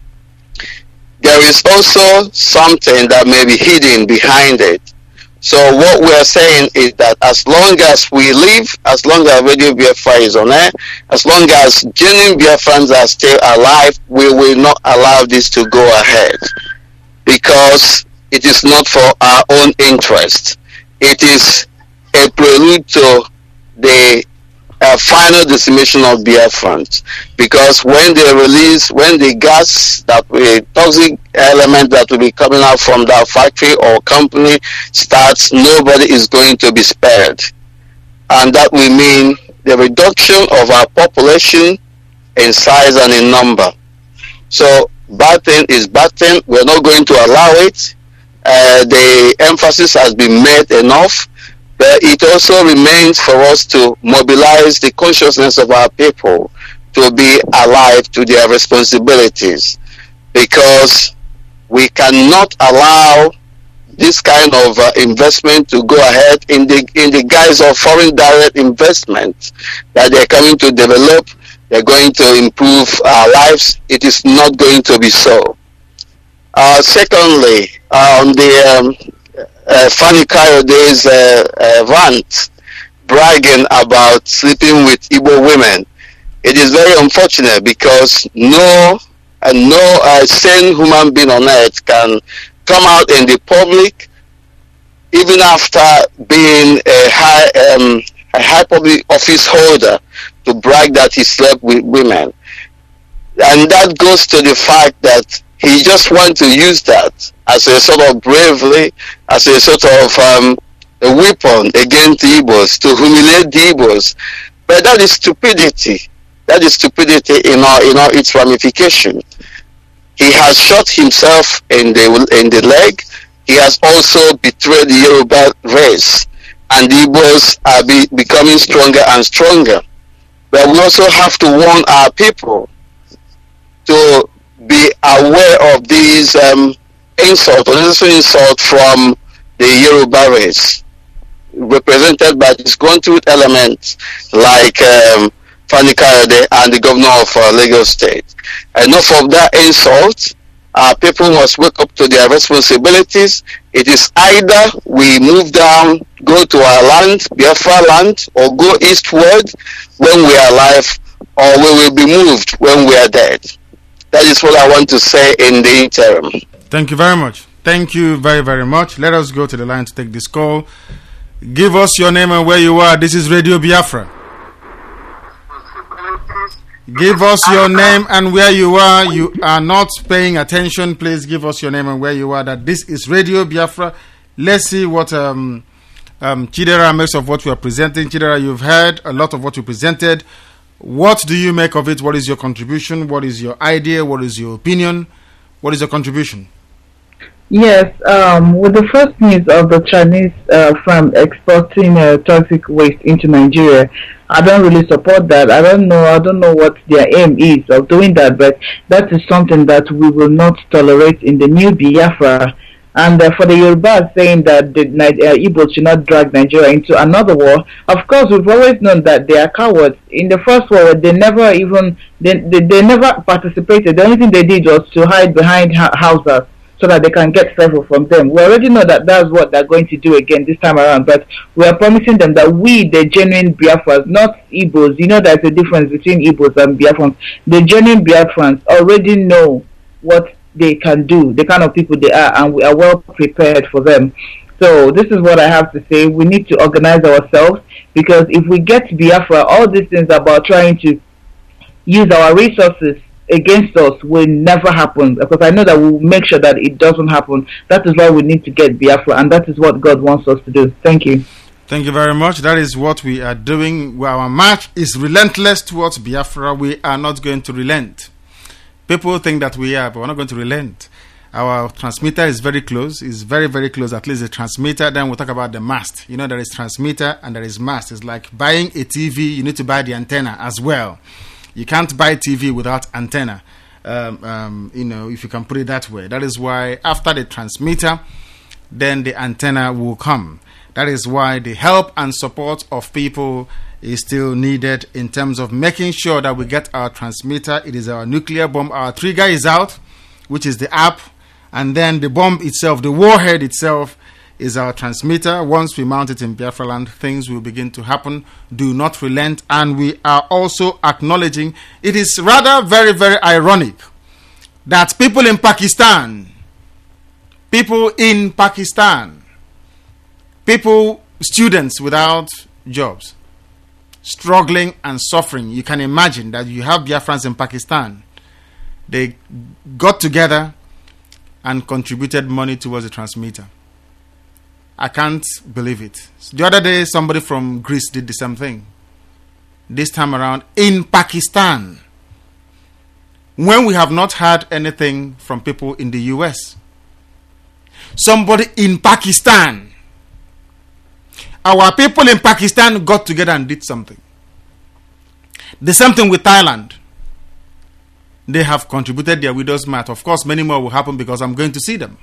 There is also something that may be hidden behind it. So what we are saying is that as long as we live, as long as Radio Biafra is on air, as long as genuine Biafrans are still alive, we will not allow this to go ahead, because it is not for our own interest. It is a prelude to the uh, final decimation of Biafrans, because when they release, when the gas, that will, toxic element that will be coming out from that factory or company starts, nobody is going to be spared. And that will mean the reduction of our population in size and in number. So bad thing is bad thing. We're not going to allow it. Uh, the emphasis has been made enough, but it also remains for us to mobilize the consciousness of our people to be alive to their responsibilities, because we cannot allow this kind of uh, investment to go ahead in the in the guise of foreign direct investment that they're coming to develop they're going to improve our lives. It is not going to be so. Uh, secondly, uh, on the um, uh, Fanny Kayode's uh, uh, rant, bragging about sleeping with Igbo women, it is very unfortunate because no, uh, no uh, sane human being on earth can come out in the public, even after being a high, um, a high public office holder, to brag that he slept with women. And that goes to the fact that he just wants to use that as a sort of bravery, as a sort of um, a weapon against the Igbos, to humiliate the Igbos. But that is stupidity. That is stupidity in all, in all its ramifications. He has shot himself in the in the leg. He has also betrayed the Yoruba race, and the Igbos are be, becoming stronger and stronger. But we also have to warn our people to be aware of these um, insults, unnecessary insults from the Yoruba race, represented by disgruntled elements like um, Fanny Kayode and the governor of uh, Lagos State. Enough of that insult. Our people must wake up to their responsibilities. It is either we move down, go to our land, Biafra land, or go eastward when we are alive, or we will be moved when we are dead. That is what I want to say in the interim. Thank you very much. Thank you very, very much. Let us go to the line to take this call. Give us your name and where you are. This is Radio Biafra. Give us your name and where you are. You are not paying attention. Please give us your name and where you are. That this is Radio Biafra. Let's see what um, um, Chidera makes of what we are presenting. Chidera, you've heard a lot of what you presented. What do you make of it? What is your contribution? What is your idea? What is your opinion? What is your contribution? Yes, um, with the first news of the Chinese uh, firm exporting uh, toxic waste into Nigeria, I don't really support that. I don't know. I don't know what their aim is of doing that, but that is something that we will not tolerate in the new Biafra. And uh, for the Yoruba saying that the uh, Igbos should not drag Nigeria into another war, of course, we've always known that they are cowards. In the first war, they never even they, they, they never participated. The only thing they did was to hide behind ha- houses, so that they can get favor from them. We already know that that's what they're going to do again this time around, but we are promising them that we, the genuine Biafrans, not Igbos, you know there's a difference between Igbos and Biafrans. The genuine Biafrans already know what they can do, the kind of people they are, and we are well prepared for them. So this is what I have to say. We need to organize ourselves, because if we get Biafra, all these things about trying to use our resources against us will never happen, because I know that we'll make sure that it doesn't happen. That is why we need to get Biafra, and that is what God wants us to do. Thank you. Thank you very much. That is what we are doing. Our march is relentless towards Biafra. We are not going to relent. People think that we are, but we're not going to relent. Our transmitter is very close. It's very, very close. At least the transmitter. Then we'll talk about the mast. You know, there is transmitter and there is mast. It's like buying a T V. You need to buy the antenna as well. You can't buy T V without antenna, um, um, you know, if you can put it that way. That is why after the transmitter, then the antenna will come. That is why the help and support of people is still needed in terms of making sure that we get our transmitter. It is our nuclear bomb. Our trigger is out, which is the app, and then the bomb itself, the warhead itself, is our transmitter. Once we mount it in Biafra land, things will begin to happen. Do not relent. And we are also acknowledging it is rather very, very ironic that people in Pakistan, people in Pakistan, people, students without jobs, struggling and suffering. You can imagine that you have Biafrans in Pakistan. They got together and contributed money towards the transmitter. I can't believe it. The other day, somebody from Greece did the same thing. This time around, in Pakistan, when we have not had anything from people in the U S. Somebody in Pakistan. Our people in Pakistan got together and did something. The same thing with Thailand. They have contributed their widow's mat. Of course, many more will happen because I'm going to see them.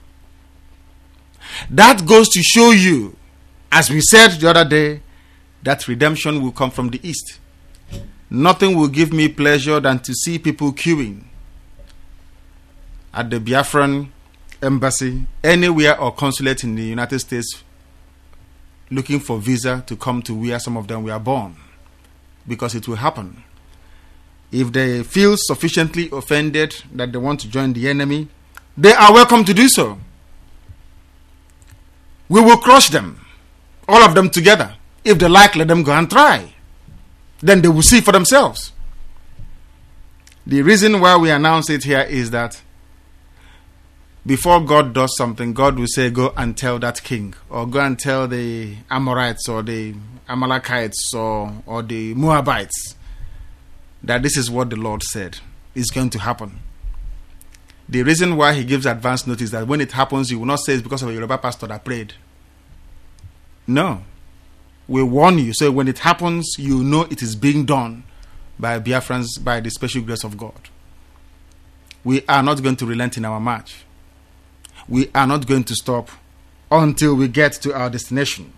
That goes to show you, as we said the other day, that redemption will come from the east. Nothing will give me pleasure than to see people queuing at the Biafran embassy, anywhere or consulate in the United States, looking for visa to come to where some of them were born, because it will happen. If they feel sufficiently offended that they want to join the enemy, they are welcome to do so. We will crush them, all of them together. If they like, let them go and try. Then they will see for themselves. The reason why we announce it here is that before God does something, God will say, go and tell that king, or go and tell the Amorites or the Amalekites or, or the Moabites that this is what the Lord said is going to happen. The reason why he gives advance notice that when it happens, you will not say it's because of a Yoruba pastor that prayed. No. We warn you, so when it happens, you know it is being done by Biafrans, by the special grace of God. We are not going to relent in our march. We are not going to stop until we get to our destination.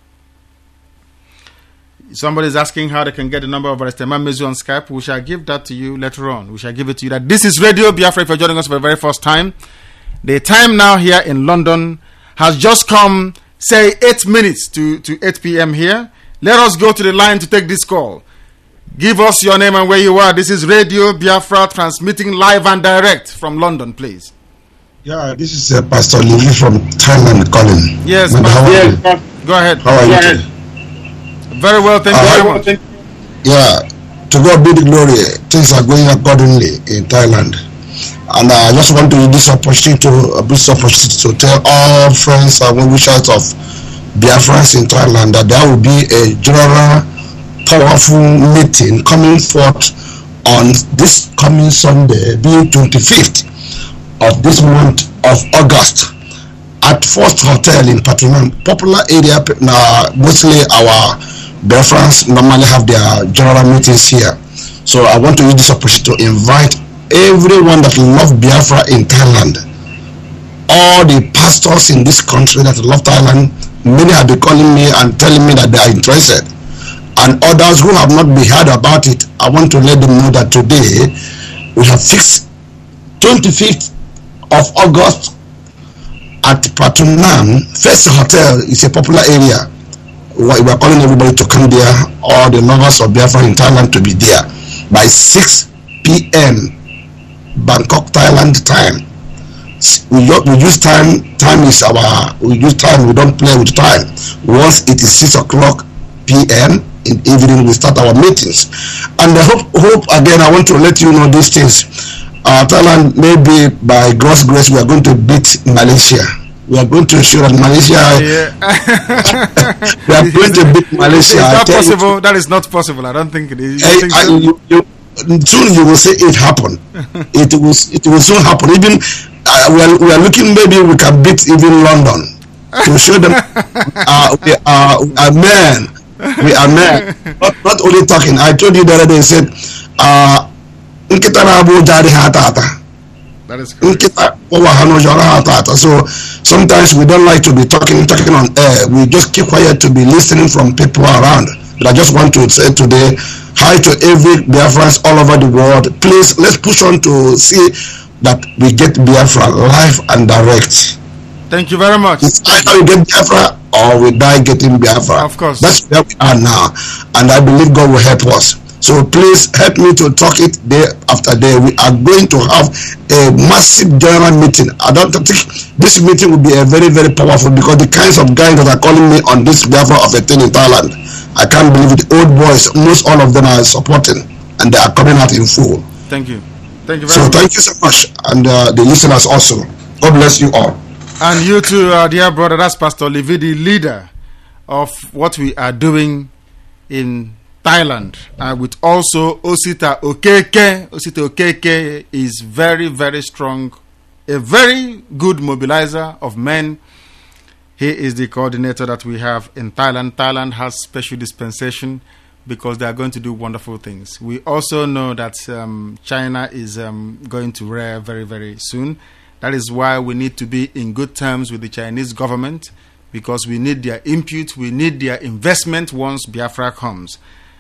Somebody is asking how they can get the number of Barrister Mezu on Skype. We shall give that to you later on. We shall give it to you. That this is Radio Biafra. If you're joining us for the very first time, the time now here in London has just come, say, eight minutes to, to eight p.m. here. Let us go to the line to take this call. Give us your name and where you are. This is Radio Biafra, transmitting live and direct from London, please. Yeah, this is uh, Pastor Lily from Thailand calling. Yes, But how are yes. you? Go ahead. How are you today? Very well, thank you Uh, very much. Yeah, to God be the glory. Things are going accordingly in Thailand. And uh, I just want to use this opportunity to, uh, this opportunity to tell all friends and well-wishers of Biafrans in Thailand that there will be a general powerful meeting coming forth on this coming Sunday, being twenty-fifth of this month of August, at First Hotel in Patronum, popular area. Now, mostly our Biafrans normally have their general meetings here. So I want to use this opportunity to invite everyone that love Biafra in Thailand, all the pastors in this country that love Thailand. Many have been calling me and telling me that they are interested, and others who have not been heard about it, I want to let them know that today we have fixed twenty-fifth of August at Pratunam. First Hotel is a popular area. We are calling everybody to come there, all the lovers of Biafra in Thailand to be there by six p.m. Bangkok, Thailand time. We, we use time. Time is our. We use time. We don't play with time. Once it is six o'clock p.m. in the evening, we start our meetings. And I hope, hope again, I want to let you know these things. Uh, Thailand, maybe by God's grace, we are going to beat Malaysia. We are going to ensure that Malaysia. Yeah. we are going to beat Malaysia. It's not I possible. You, that is not possible. I don't think it is. I, You think I, so? you, you, soon you will say it happened. it will. It will soon happen. Even uh, we are. We are looking. Maybe we can beat even London to show them. uh, we are. We are men. We are men. Not, not only talking. I told you the other day. I said. Uh, That is correct. So sometimes we don't like to be talking talking on air. We just keep quiet to be listening from people around. But I just want to say today, hi to every Biafrans all over the world. Please, let's push on to see that we get Biafra live and direct. Thank you very much. It's either we get Biafra or we die getting Biafra. Of course. That's where we are now. And I believe God will help us. So please help me to talk it day after day. We are going to have a massive general meeting. I don't think this meeting will be a very, very powerful, because the kinds of guys that are calling me on this Biafra of a thing in Thailand, I can't believe it. Old boys, most all of them are supporting, and they are coming out in full. Thank you. Thank you very So much. thank you so much, and uh, the listeners also. God bless you all. And you too, uh, dear brother. That's Pastor Levi, the leader of what we are doing in Thailand, uh, with also Osita Okeke. Osita Okeke is very, very strong, a very good mobilizer of men. He is the coordinator that we have in Thailand. Thailand has special dispensation because they are going to do wonderful things. We also know that um, China is um, going to rear very, very soon. That is why we need to be in good terms with the Chinese government, because we need their input, we need their investment once Biafra comes.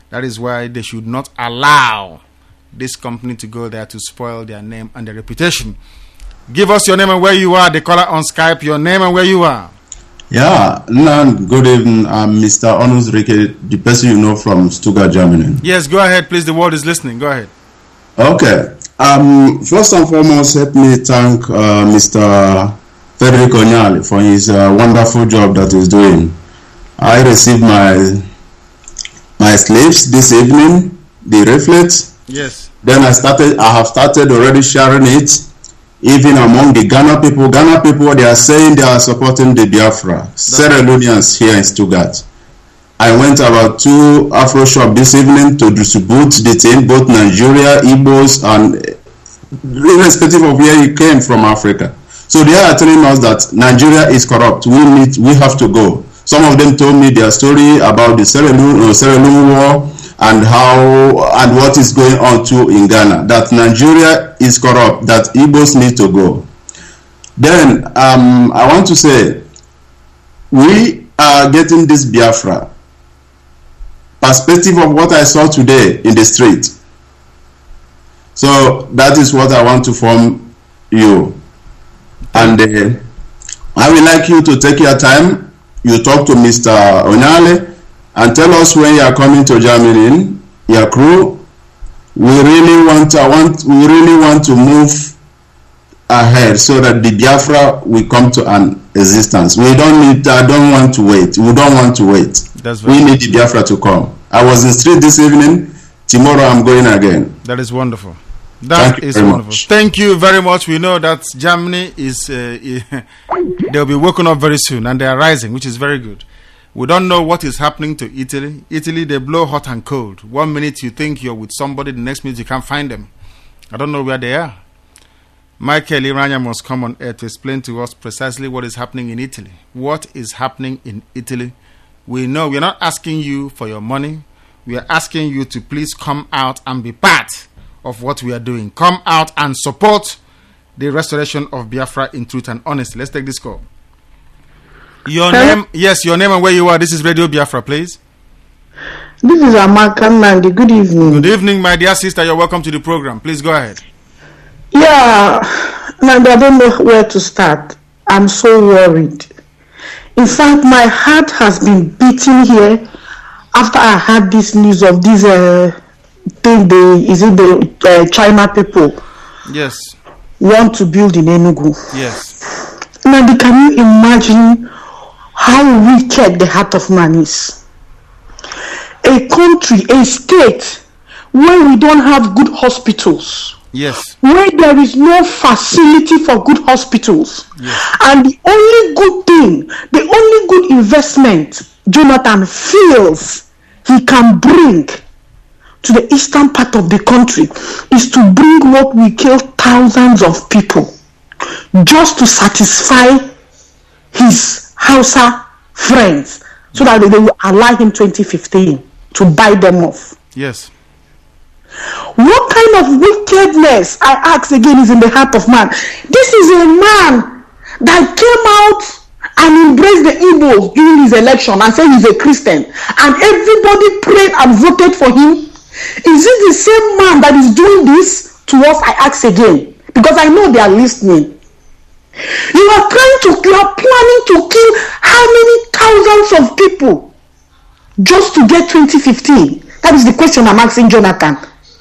That is why they should not allow this company to go there to spoil their name and their reputation. Give us your name and where you are. The caller on Skype, your name and where you are. Yeah, Nan, good evening. I'm Mister Onus Rike, the person you know from Stuttgart, Germany. Yes, go ahead, please. The world is listening. Go ahead. Okay. Um, first and foremost, let me thank uh, Mister Federico Onyale for his uh, wonderful job that he's doing. I received my my slips this evening, the reflex. Yes. Then I started. I have started already sharing it, even among the Ghana people. Ghana people, they are saying they are supporting the Biafra. Sierra Leoneans here in Stuttgart. I went about two Afro shop this evening to distribute the thing, both Nigeria, Igbos, and irrespective of where you came from Africa. So they are telling us that Nigeria is corrupt. We need, we have to go. Some of them told me their story about the Sierra Leone, uh, Sierra Leone war and how and what is going on too in Ghana. That Nigeria is corrupt. That Igbos need to go. Then um, I want to say we are getting this Biafra perspective of what I saw today in the street. So that is what I want to form you. And uh, I would like you to take your time. You talk to Mister Onyale and tell us when you are coming to Germany, your crew. We really want, I want, we really want to move ahead so that the Biafra will come to an existence. We don't need, I don't want to wait. We don't want to wait. That's we need the Biafra to come. I was in the street this evening. Tomorrow I'm going again. That is wonderful. That Thank is you wonderful. much. Thank you very much. We know that Germany is, uh, they'll be woken up very soon and they are rising, which is very good. We don't know what is happening to Italy. Italy, they blow hot and cold. One minute you think you're with somebody, the next minute you can't find them. I don't know where they are. Michael Iranya must come on air to explain to us precisely what is happening in Italy. What is happening in Italy? We know we're not asking you for your money. We are asking you to please come out and be part of what we are doing. Come out and support the restoration of Biafra in truth and honesty. Let's take this call. Your Hello? name, yes, your name and where you are. This is Radio Biafra, please. This is Amaka Nandi. Good evening. Good evening, my dear sister. You're welcome to the program. Please go ahead. Yeah, Nandi, I don't know where to start. I'm so worried. In fact, my heart has been beating here after I had this news of this uh, thing. The is it the uh, China people Yes, want to build in Enugu? yes, Nandi, can you imagine how wicked the heart of man is? A country, a state where we don't have good hospitals, yes, where there is no facility for good hospitals, yes, and the only good thing, the only good investment Jonathan feels he can bring to the eastern part of the country is to bring what we kill thousands of people just to satisfy his Hausa friends so that they will allow him twenty fifteen to buy them off. yes. What kind of wickedness, I ask again, is in the heart of man? This is a man that came out and embraced the Igbos during his election and said he's a Christian, and everybody prayed and voted for him. Is it the same man that is doing this to us? I ask again, because I know they are listening. You are trying to, you are planning to kill how many thousands of people just to get twenty fifteen? That is the question I'm asking Jonathan.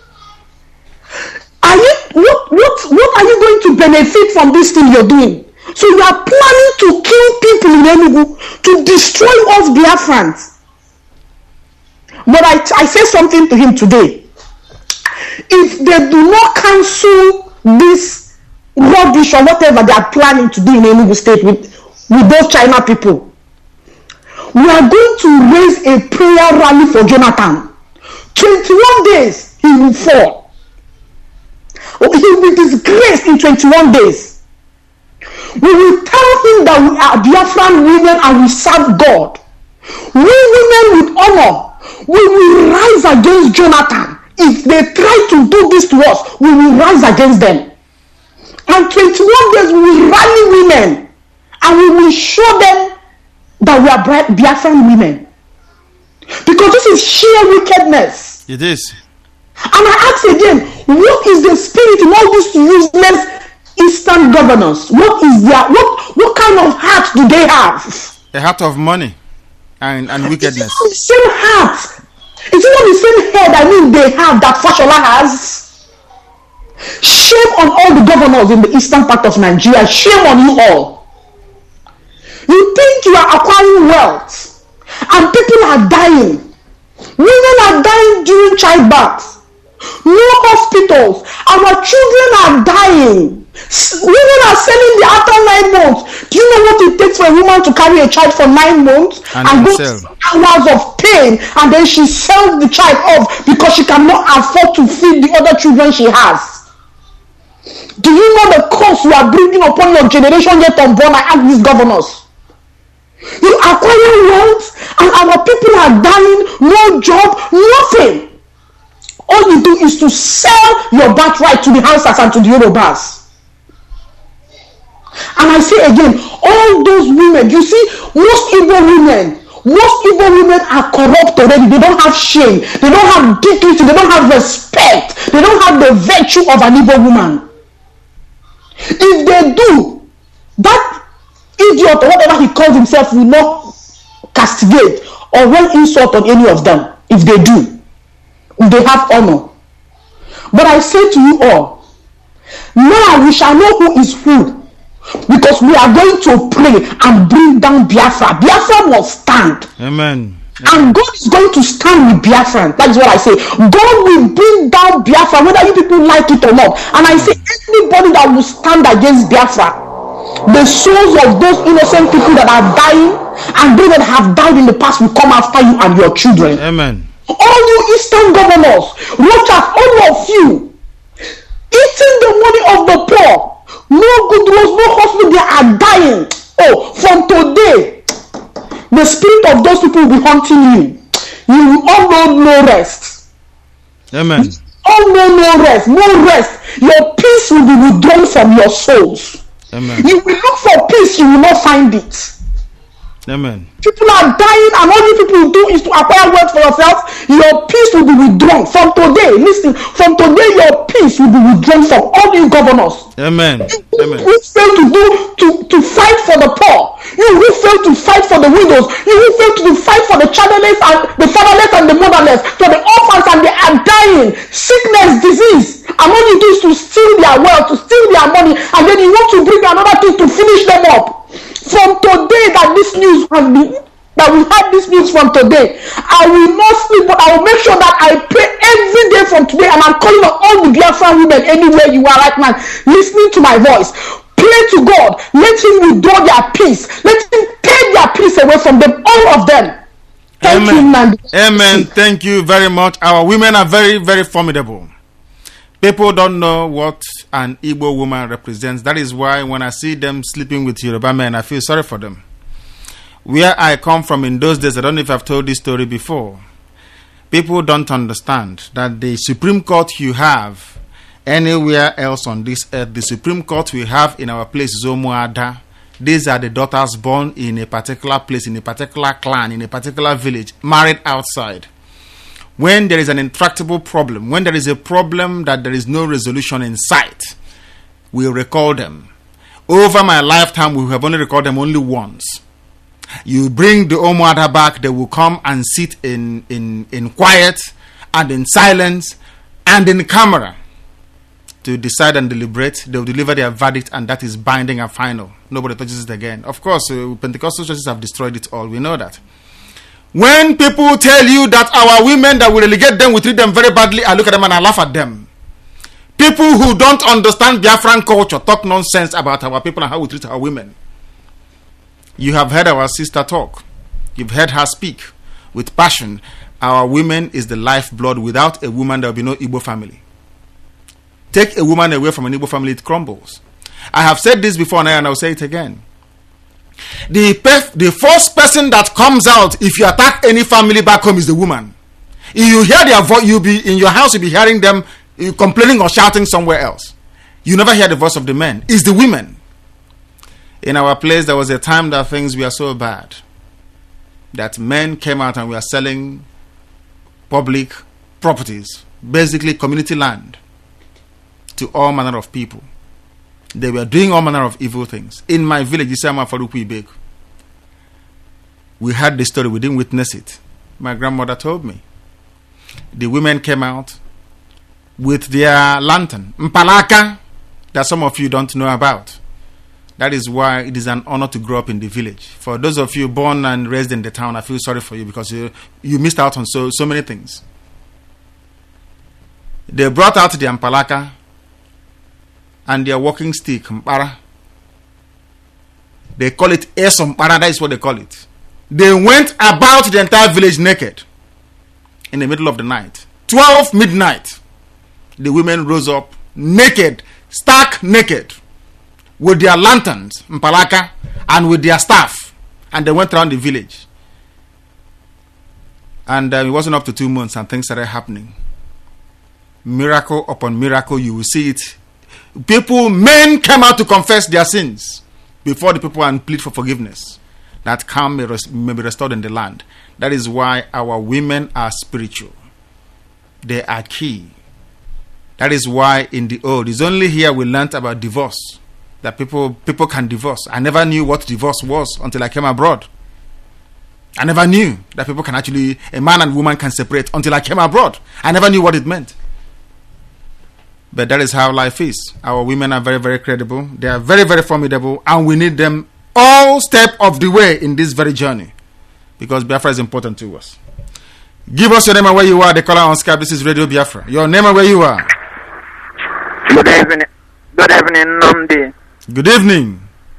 Are you, what, what, what are you going to benefit from this thing you're doing? So you are planning to kill people in Enugu, to destroy us Biafrans. But I, I said something to him today. If they do not cancel this rubbish or whatever they are planning to do in Enugu State with, with those China people, we are going to raise a prayer rally for Jonathan. twenty-one days he will fall. He will be disgraced in twenty-one days. We will tell him that we are Biafran women and we serve God. We women with honor, we will rise against Jonathan. If they try to do this to us, we will rise against them. And twenty-one days we will rally women and we will show them that we are Biafran women. Because this is sheer wickedness. It is. And I ask again, what is the spirit in all these useless Eastern governors? What is their what what kind of heart do they have? A heart of money and, and wickedness. Is it not the same heart? Is it not the same head I mean they have that Fashola has? Shame on all the governors in the eastern part of Nigeria. Shame on you all. You think you are acquiring wealth and people are dying. Women are dying during childbirth. No hospitals. Our children are dying. Women are selling the after nine months. Do you know what it takes for a woman to carry a child for nine months and, and go sell. through hours of pain, and then she sells the child off because she cannot afford to feed the other children she has? Do you know the cost you are bringing upon your generation yet unborn? I ask these governors. You acquire wealth and our people are dying, no job, nothing. All you do is to sell your birthright to the Hausas and to the Yorubas. And I say again, all those women, you see, most Igbo women, most Igbo women are corrupt already. They don't have shame. They don't have dignity. They don't have respect. They don't have the virtue of an Igbo woman. If they do, that idiot or whatever he calls himself will not castigate or run insult on any of them. If they do, they have honor. But I say to you all, now we shall know who is who, because we are going to pray and bring down Biafra. Biafra must stand. Amen. And God is going to stand with Biafra. That is what I say. God will bring down Biafra, whether you people like it or not. And I say, anybody that will stand against Biafra, the souls of those innocent people that are dying and those that have died in the past will come after you and your children. Amen. All you Eastern governors, watch out, all of you, eating the money of the poor. No good roads, no hospital, they are dying. Oh, from today, the spirit of those people will be haunting you. You will all know no rest. Amen. All know no rest, no rest. Your peace will be withdrawn from your souls. Amen. You will look for peace, you will not find it. Amen. People are dying, and all you people do is to acquire wealth for yourself. Your peace will be withdrawn from today. Listen, from today, your peace will be withdrawn from all these governors. Amen. Amen. You fail to do to, to fight for the poor. You will fail to fight for the widows. You will fail to fight for the childless and the fatherless and the motherless, for the orphans, and they are dying. Sickness, disease, and all you do is to steal their wealth, to steal their money, and then you want to bring another thing to finish them up. From today that this news has been, that we had this news from today, I will not sleep, but I will make sure that I pray every day from today, and I'm calling on all the Biafran women anywhere you are right now, listening to my voice. Pray to God, let him withdraw their peace, let him take their peace away from them, all of them. Thank Amen. you, man. Amen. Thank you very much. Our women are very, very formidable. People don't know what an Igbo woman represents. That is why when I see them sleeping with Yoruba men, I feel sorry for them. Where I come from in those days, I don't know if I've told this story before. People don't understand that the Supreme Court you have anywhere else on this earth, the Supreme Court we have in our place, Zomuada, these are the daughters born in a particular place, in a particular clan, in a particular village, married outside. When there is an intractable problem, when there is a problem that there is no resolution in sight, we recall them. Over my lifetime, we have only recalled them only once. You bring the Omuada back, they will come and sit in, in, in quiet and in silence and in camera to decide and deliberate. They will deliver their verdict, and that is binding and final. Nobody touches it again. Of course, uh, Pentecostal churches have destroyed it all. We know that. When people tell you that our women that we relegate them, we treat them very badly, I look at them and I laugh at them. People who don't understand Biafran culture talk nonsense about our people and how we treat our women. You have heard our sister talk. You've heard her speak with passion. Our women is the lifeblood. Without a woman, there will be no Igbo family. Take a woman away from an Igbo family, it crumbles. I have said this before and I will say it again. The, pef- the first person that comes out if you attack any family back home is the woman. If you hear their voice, you'll be in your house, you'll be hearing them uh, complaining or shouting somewhere else. You never hear the voice of the men. It's the women. In our place, there was a time that things were so bad. that men came out and were selling public properties, basically community land, to all manner of people. They were doing all manner of evil things. In my village, Isama Faruku Ibek, we had the story, we didn't witness it. My grandmother told me. The women came out with their lantern, Mpalaka, that some of you don't know about. That is why it is an honor to grow up in the village. For those of you born and raised in the town, I feel sorry for you because you, you missed out on so, so many things. They brought out the Mpalaka and their walking stick, Mpara. They call it Esom Mpara, that is what they call it. They went about the entire village naked in the middle of the night. twelve midnight. The women rose up naked, stark naked, with their lanterns, Mpalaka, and with their staff. And they went around the village. And uh, it wasn't up to two months and things started happening. Miracle upon miracle, you will see it. People, men came out to confess their sins before the people and plead for forgiveness, that calm may, res- may be restored in the land. That is why our women are spiritual. They are key. That is why in the old, it's only here we learnt about divorce, that people people can divorce. I never knew what divorce was until I came abroad. I never knew that people can actually, a man and woman can separate until I came abroad. I never knew what it meant. But that is how life is. Our women are very, very credible. They are very, very formidable. And we need them all step of the way in this very journey. Because Biafra is important to us. Give us your name and where you are. The caller on Skype. This is Radio Biafra. Your name and where you are. Good evening. Good evening, Namdi. Good evening.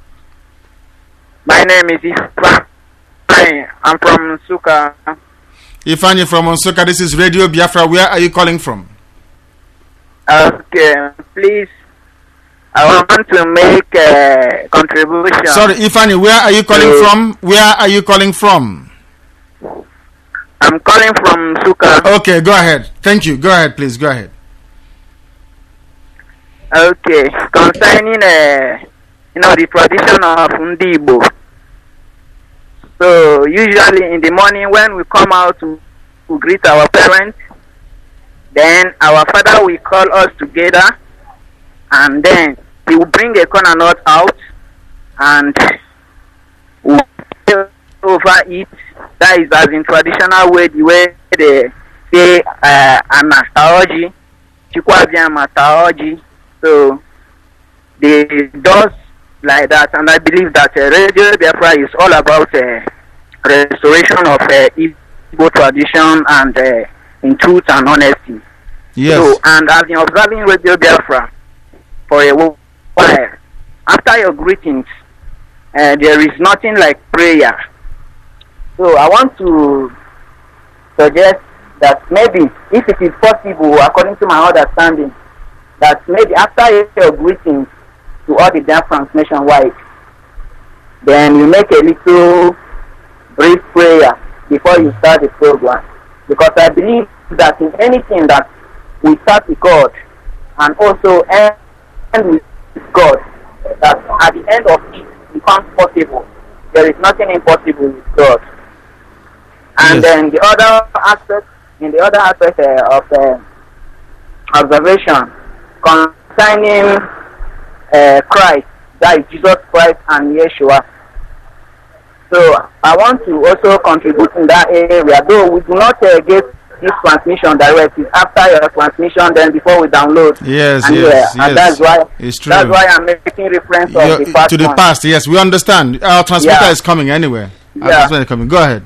My name is Ifani. I'm from Suka. Ifani from Onsuka. This is Radio Biafra. Where are you calling from? Okay, please. I want to make a contribution. Sorry, Ifani, where are you calling uh, from? Where are you calling from? I'm calling from Suka. Okay, go ahead. Thank you. Go ahead, please. Go ahead. Okay, concerning uh, you know the tradition of Ndibo. So usually in the morning when we come out to, to greet our parents, then our father will call us together, and then he will bring a corner nut out and we'll pray over it. That is as in traditional way, the way they say uh, Anastaoji, Chikwabia Mataoji. So they does like that, and I believe that uh, Radio Biafra is all about uh, restoration of uh, Igbo tradition and uh, in truth and honesty. Yes. So, and I've been observing Radio Biafra for a while. After your greetings, uh, there is nothing like prayer. So I want to suggest that maybe, if it is possible, according to my understanding, that maybe after your greetings to all the Biafrans nationwide, then you make a little brief prayer before you start the program. Because I believe that in anything that we start with God and also end with God, that at the end of it becomes possible. There is nothing impossible with God. And yes. Then the other aspect, in the other aspect uh, of uh, observation concerning uh, Christ, that is Jesus Christ and Yeshua. So I want to also contribute in that area, though we do not uh, get this transmission direct. It's after your transmission, then before we download. Yes, and yes, yeah, yes. And that's why, it's true. That's why I'm making reference of the past to the one. past. Yes, we understand. Our transmitter yeah. is coming anyway. Our yeah. transmitter is coming. Go ahead.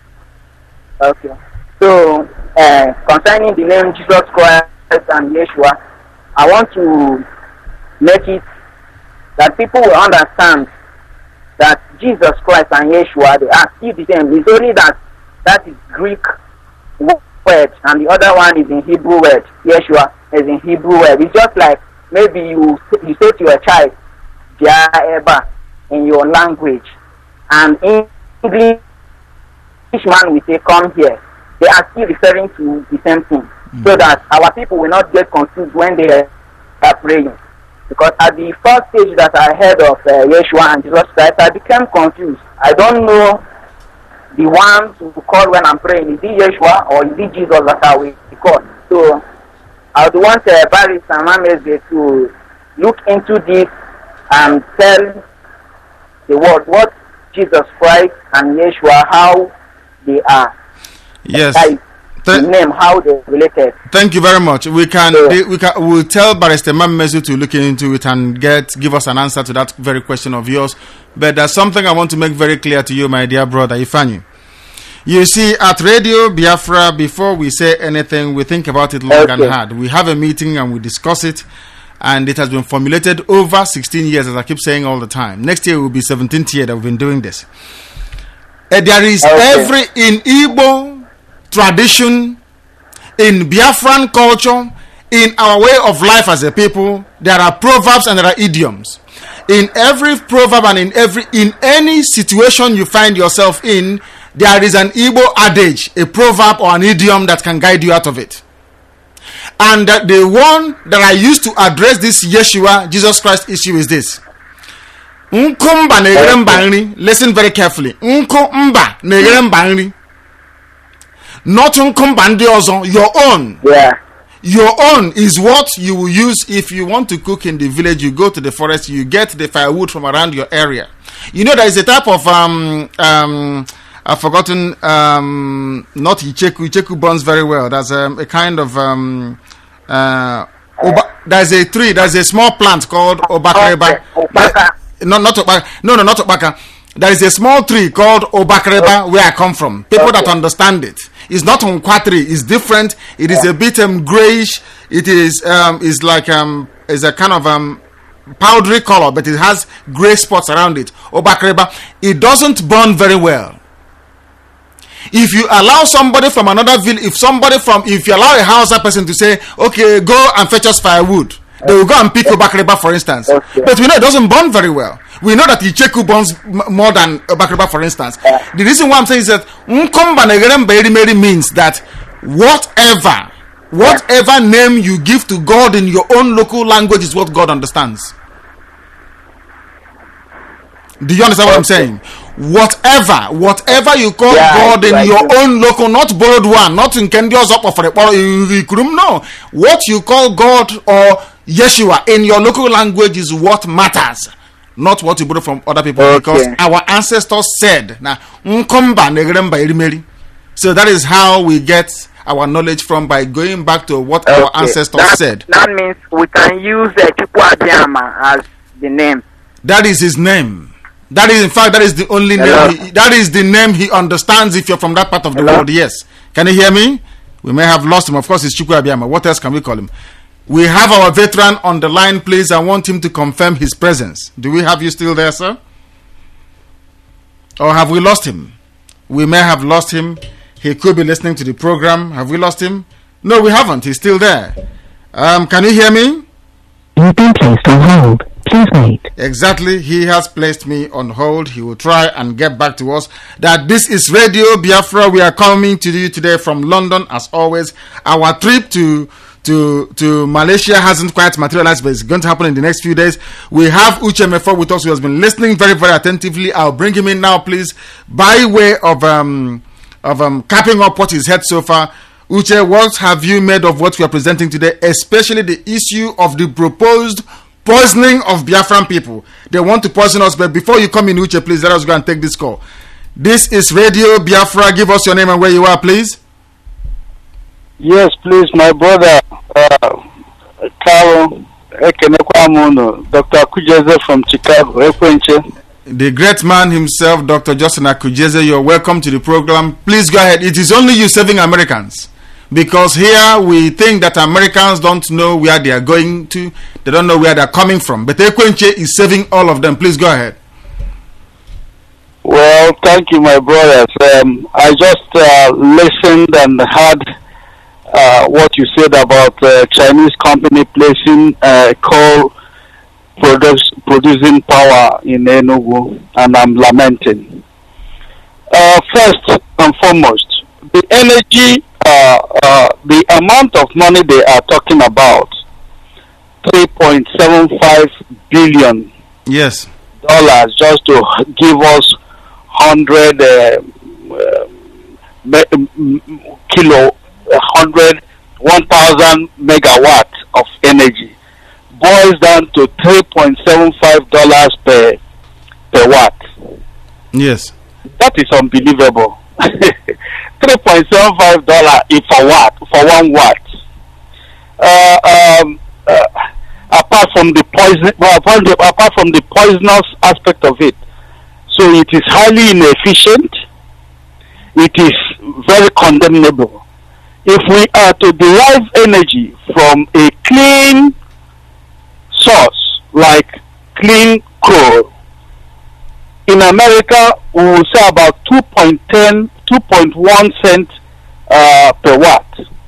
Okay. So uh, concerning the name Jesus Christ and Yeshua, I want to make it that people will understand that Jesus Christ and Yeshua, they are still the same. It's only that that is Greek word and the other one is in Hebrew word. Yeshua is in Hebrew word. It's just like maybe you you say to a child, Ja'eba, in your language, and in English man will say, come here. They are still referring to the same thing, mm-hmm. so that our people will not get confused when they are praying. Because at the first stage that I heard of uh, Yeshua and Jesus Christ, I became confused. I don't know the one to call when I'm praying? Is it Yeshua or is it Jesus that I will call? So I would want uh, Barry Samameze to look into this and tell the world what Jesus Christ and Yeshua, how they are. Yes. Like, Th- the name, how they related. Thank you very much. We can Yeah. they- we can we'll tell Barrister Mamezu to look into it and get give us an answer to that very question of yours. But there's something I want to make very clear to you, my dear brother Ifani. You see, at Radio Biafra, before we say anything, we think about it long Okay. and hard. We have a meeting and we discuss it, and it has been formulated over sixteen years, as I keep saying all the time. Next year will be seventeenth year that we've been doing this. Uh, there is Okay. every in Igbo tradition, in Biafran culture, in our way of life as a people, there are proverbs and there are idioms. In every proverb and in every in any situation you find yourself in, there is an Igbo adage, a proverb or an idiom that can guide you out of it. And that the one that I used to address this Yeshua, Jesus Christ issue is this. Nkumba negere mba nri. Listen very carefully. Nkumba negere mba nri. Not nkumba ndị ọzọ, your own. Yeah. Your own is what you will use if you want to cook in the village. You go to the forest, you get the firewood from around your area. You know, there is a type of um um I've forgotten um not Icheku. Icheku burns very well. There's um, a kind of um uh oba, there's a tree, there's a small plant called Obakreba. Obaka. No, not Obaka. No, no, not Obaka. There is a small tree called Obakreba where I come from. People that understand it. It's not on quatri. It's different. It is a bit um grayish. It is um is like um is a kind of um powdery color, but it has gray spots around it. Obakreba. It doesn't burn very well. If you allow somebody from another village, if somebody from, if you allow a Hausa person to say, okay, go and fetch us firewood, they will go and pick Obakreba, for instance. Okay. But we know it doesn't burn very well. We know that Icheku burns m- more than Obakreba, for instance. The reason why I'm saying is that Nkomba Negeremba Erimeri means that whatever, whatever name you give to God in your own local language is what God understands. Do you understand what I'm saying? Whatever, whatever you call Yeah, God in right. your own local, not borrowed one, not in Kendios up for the no. What you call God or Yeshua in your local language is what matters, not what you borrow from other people. Okay. Because our ancestors said, "Na nkomba negeremba erimeri." So that is how we get our knowledge from, by going back to what our Okay. ancestors that, said. That means we can use uh, Chukwu Abiyama as the name. That is his name. That is, in fact, that is the only Hello? name. He, that is the name he understands. If you're from that part of the Hello? world, yes. Can you hear me? We may have lost him. Of course, it's Chukwu Abiyama. What else can we call him? We have our veteran on the line, please. I want him to confirm his presence. Do we have you still there, sir? Or have we lost him? We may have lost him. He could be listening to the program. Have we lost him? No, we haven't. He's still there. Um, can you hear me? You've been placed on hold. Please wait. Exactly. He has placed me on hold. He will try and get back to us. That this is Radio Biafra. We are coming to you today from London, as always. Our trip to to to Malaysia hasn't quite materialized, but it's going to happen in the next few days. We have Uche Mefo with us, who has been listening very, very attentively. I'll bring him in now, please, by way of um of um capping up what he's heard so far. Uche, what have you made of what we are presenting today, especially the issue of the proposed poisoning of Biafran people? They want to poison us, but before you come in, Uche, please let us go and take this call. This is Radio Biafra. Give us your name and where you are, please. Yes, please, my brother, uh, Carol Ekenekwamuno, Doctor Kujeze from Chicago, Ekwenche. The great man himself, Doctor Justin Akujeze, you're welcome to the program. Please go ahead. It is only you saving Americans. Because here we think that Americans don't know where they are going to. They don't know where they're coming from. But Ekwenche is saving all of them. Please go ahead. Well, thank you, my brothers. Um, I just uh, listened and heard uh, what you said about uh, Chinese company placing uh, coal produce, producing power in Enugu, and I'm lamenting. Uh, first and foremost, the energy, uh, uh, the amount of money they are talking about, three point seven five billion Yes. dollars, just to give us one hundred uh, me- kilo, one hundred, one thousand megawatt of energy boils down to three point seven five dollars per per watt. Yes. That is unbelievable. three point seven five dollars for watt, for one watt. Uh, um, uh, apart from the poison, well, apart, the, apart from the poisonous aspect of it, so it is highly inefficient. It is very condemnable. If we are to derive energy from a clean source like clean coal, in America we will say about two point one zero cent uh, per watt.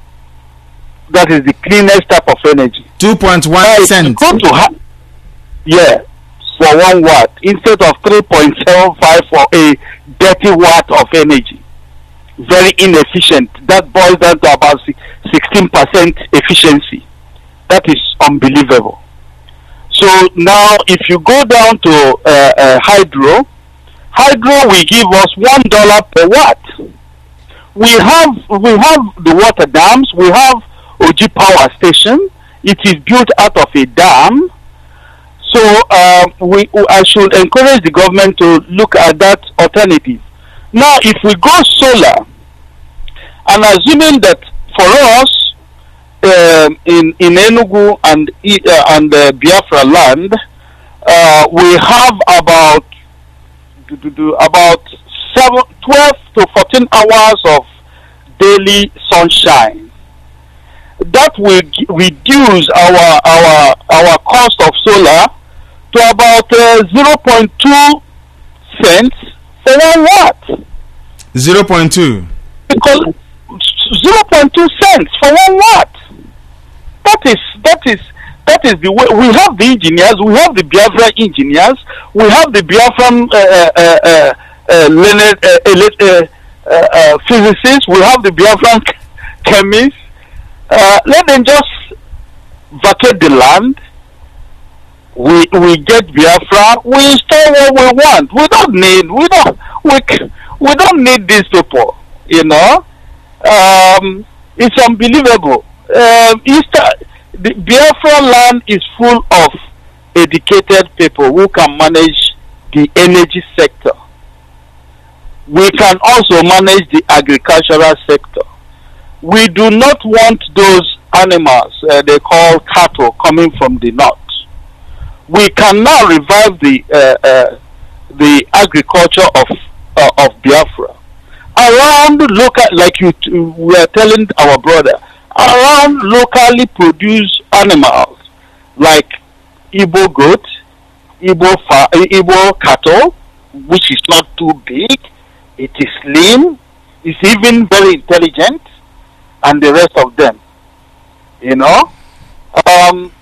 That is the cleanest type of energy. two point one now, cent. Go to ha- yeah, for one watt instead of three point seven five for a dirty watt of energy. Very inefficient. That boils down to about sixteen percent efficiency. That is unbelievable. So now, if you go down to uh, uh, hydro, hydro will give us one dollar per watt. We have we have the water dams. We have O G Power Station. It is built out of a dam. So uh, we I should encourage the government to look at that alternative. Now, if we go solar, and assuming that for us um, in in Enugu and uh, and uh, Biafra land, uh, we have about do, do, do, about seven, twelve to fourteen hours of daily sunshine. That will g- reduce our our our cost of solar to about uh, zero point two cents for one watt. zero point two. Because zero point two cents for one watt. That is that is that is the way we have the engineers. We have the Biafra engineers. We have the Biafran uh, uh, uh, uh, learned uh, uh, uh, uh, physicists. We have the Biafran chemists. Uh, let them just vacate the land. We we get Biafra. We install what we want. We don't need. We don't. We we don't need these people. You know. Um, it's unbelievable. Um, Easter, the Biafra land is full of educated people who can manage the energy sector. We can also manage the agricultural sector. We do not want those animals uh, they call cattle coming from the north. We can now revive the uh, uh, the agriculture of uh, of Biafra around local, like you t- we are telling our brother, around locally produced animals like Igbo goat, Igbo fa- Igbo cattle, which is not too big. It is slim. It's even very intelligent, and the rest of them. You know. Um,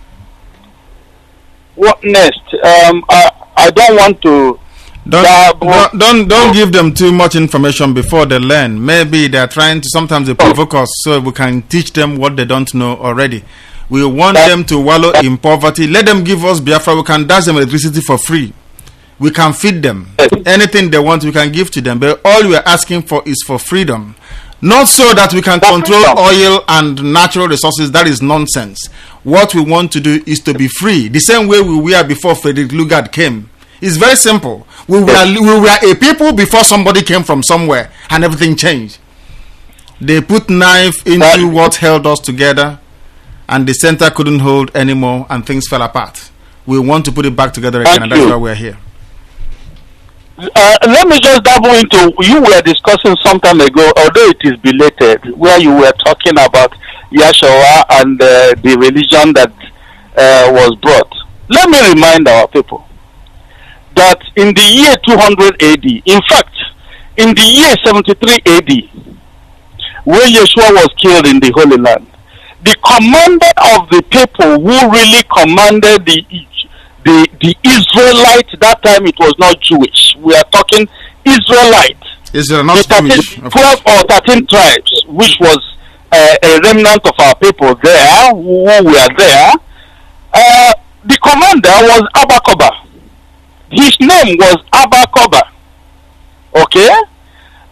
what next? Um, I I don't want to. Don't, don't don't don't give them too much information before they learn. Maybe they're trying to. Sometimes they provoke us so we can teach them what they don't know already. We want them to wallow in poverty. Let them give us Biafra. We can dash them electricity for free. We can feed them. Anything they want, we can give to them. But all we are asking for is for freedom. Not so that we can control oil and natural resources. That is nonsense. What we want to do is to be free. The same way we were before Frederick Lugard came. It's very simple. We were, we were a people before somebody came from somewhere and everything changed. They put knife into what held us together and the center couldn't hold anymore and things fell apart. We want to put it back together again, and that's why we're here. Uh, let me just double into, you were discussing some time ago, although it is belated, where you were talking about Yahshua and uh, the religion that uh, was brought. Let me remind our people that in the year two hundred A D, in fact, in the year seventy-three A D, when Yeshua was killed in the Holy Land, the commander of the people who really commanded the the the Israelites, that time it was not Jewish, we are talking Israelite, Israel, not the thirteen, Jewish, twelve or thirteen tribes, which was uh, a remnant of our people there, who were there. Uh, the commander was Abba Koba. His name was Abba Koba. Okay? Uh,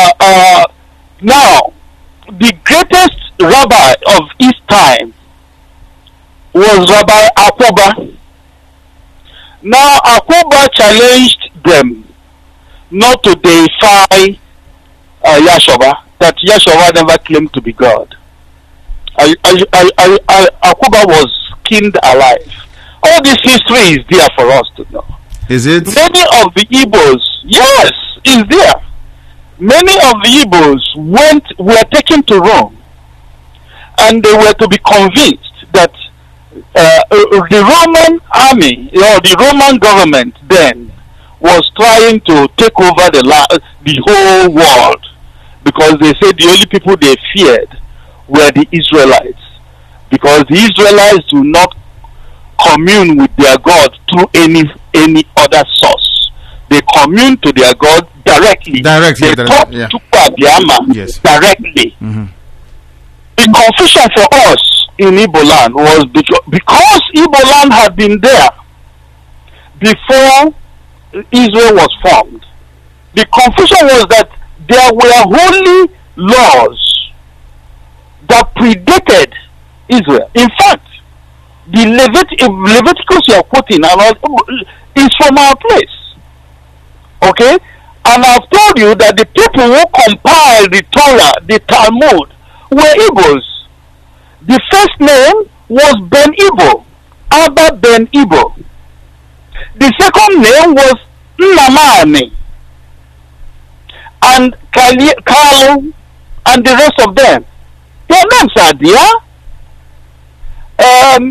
uh, uh, now, the greatest rabbi of his time was Rabbi Akwuba. Now, Akwuba challenged them not to deify uh, Yahshua, that Yahshua never claimed to be God. I, I, I, I, I, Akwuba was skinned alive. All this history is there for us to know. Is it? Many of the Igbos, yes, is there. Many of the Igbos went, were taken to Rome, and they were to be convinced that uh, the Roman army, you know, the Roman government then was trying to take over the la- the whole world, because they said the only people they feared were the Israelites, because the Israelites do not commune with their God through any any other source. They commune to their God directly. Directly, they direct, talk yeah. to Abiyama Yes. directly. Mm-hmm. The confusion for us in Igbo land was because, because Igbo land had been there before Israel was formed. The confusion was that there were holy laws that predated Israel. In fact, the Levit- Leviticus you are quoting and all, is from our place. Okay? And I've told you that the people who compiled the Torah, the Talmud, were Igbos. The first name was Ben Igbo, Abba Ben Igbo. The second name was Nnamani, and Kali- Kalu, and the rest of them. Their names are there. Um,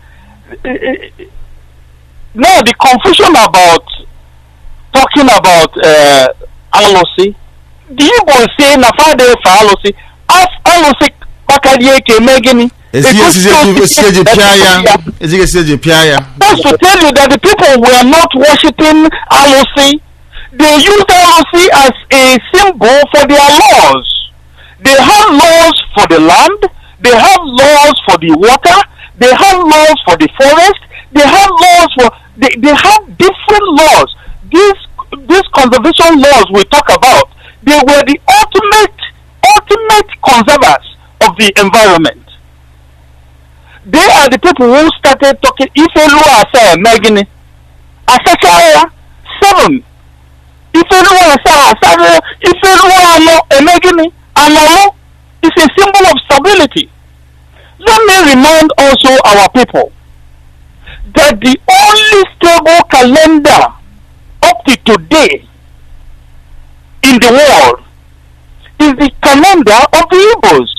now the confusion about talking about uh, Alosi, the Igbo say na father for Alosi, af Alosi Bakadiye Kemegini. Is he is he Piaya? Is he Piaya? Just to tell you that the people were not worshiping Alosi. They used Alosi as a symbol for their laws. They have laws for the land. They have laws for the water. They have laws for the forest. They have laws for. They, they have different laws. These these conservation laws we talk about, they were the ultimate ultimate conservers of the environment. They are the people who started talking. Ifelu asa Megini, Asasaya seven. Ifelu asa Asasaya Ifelu ano Megini Anamo is a symbol of stability. Let me remind also our people that the only stable calendar up to today in the world is the calendar of the Igbos.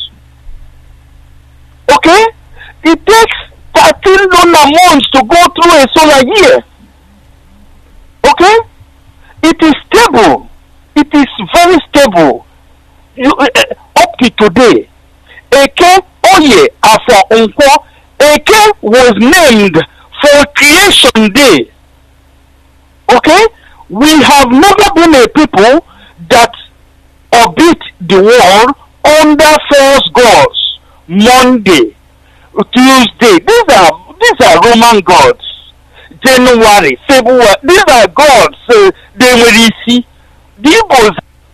Okay? It takes thirteen lunar months to go through a solar year. Okay? It is stable. It is very stable. You, uh, up to today. Eke Oye Afo Unko, Eke was named for Creation Day. Okay? We have never been a people that orbit the world under false gods. Monday, Tuesday, these are these are Roman gods. January, February, these are gods. Uh, they will see. The Igbos.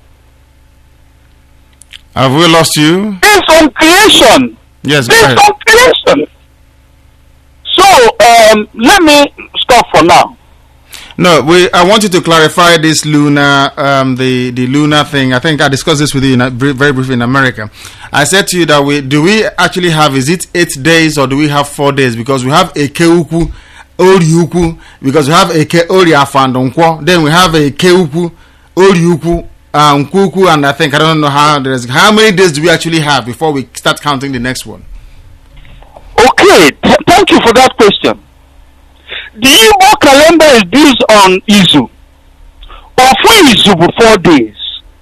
Have we lost you? Based on creation. Yes, go Based ahead. on creation. So um, let me stop for now. No, we. I want you to clarify this lunar, um, the the lunar thing. I think I discussed this with you in a, very briefly in America. I said to you that we do we actually have, is it eight days or do we have four days? Because we have Eke Ukwu, Ori Ukwu, because we have Eke Ori Afandonkwo, then we have Eke Ukwu, Ori Ukwu, um, Kuku, and I think I don't know how there's how many days do we actually have before we start counting the next one? Okay, th- thank you for that question. The Igbo calendar is based on Izu. Or for Izu for four days.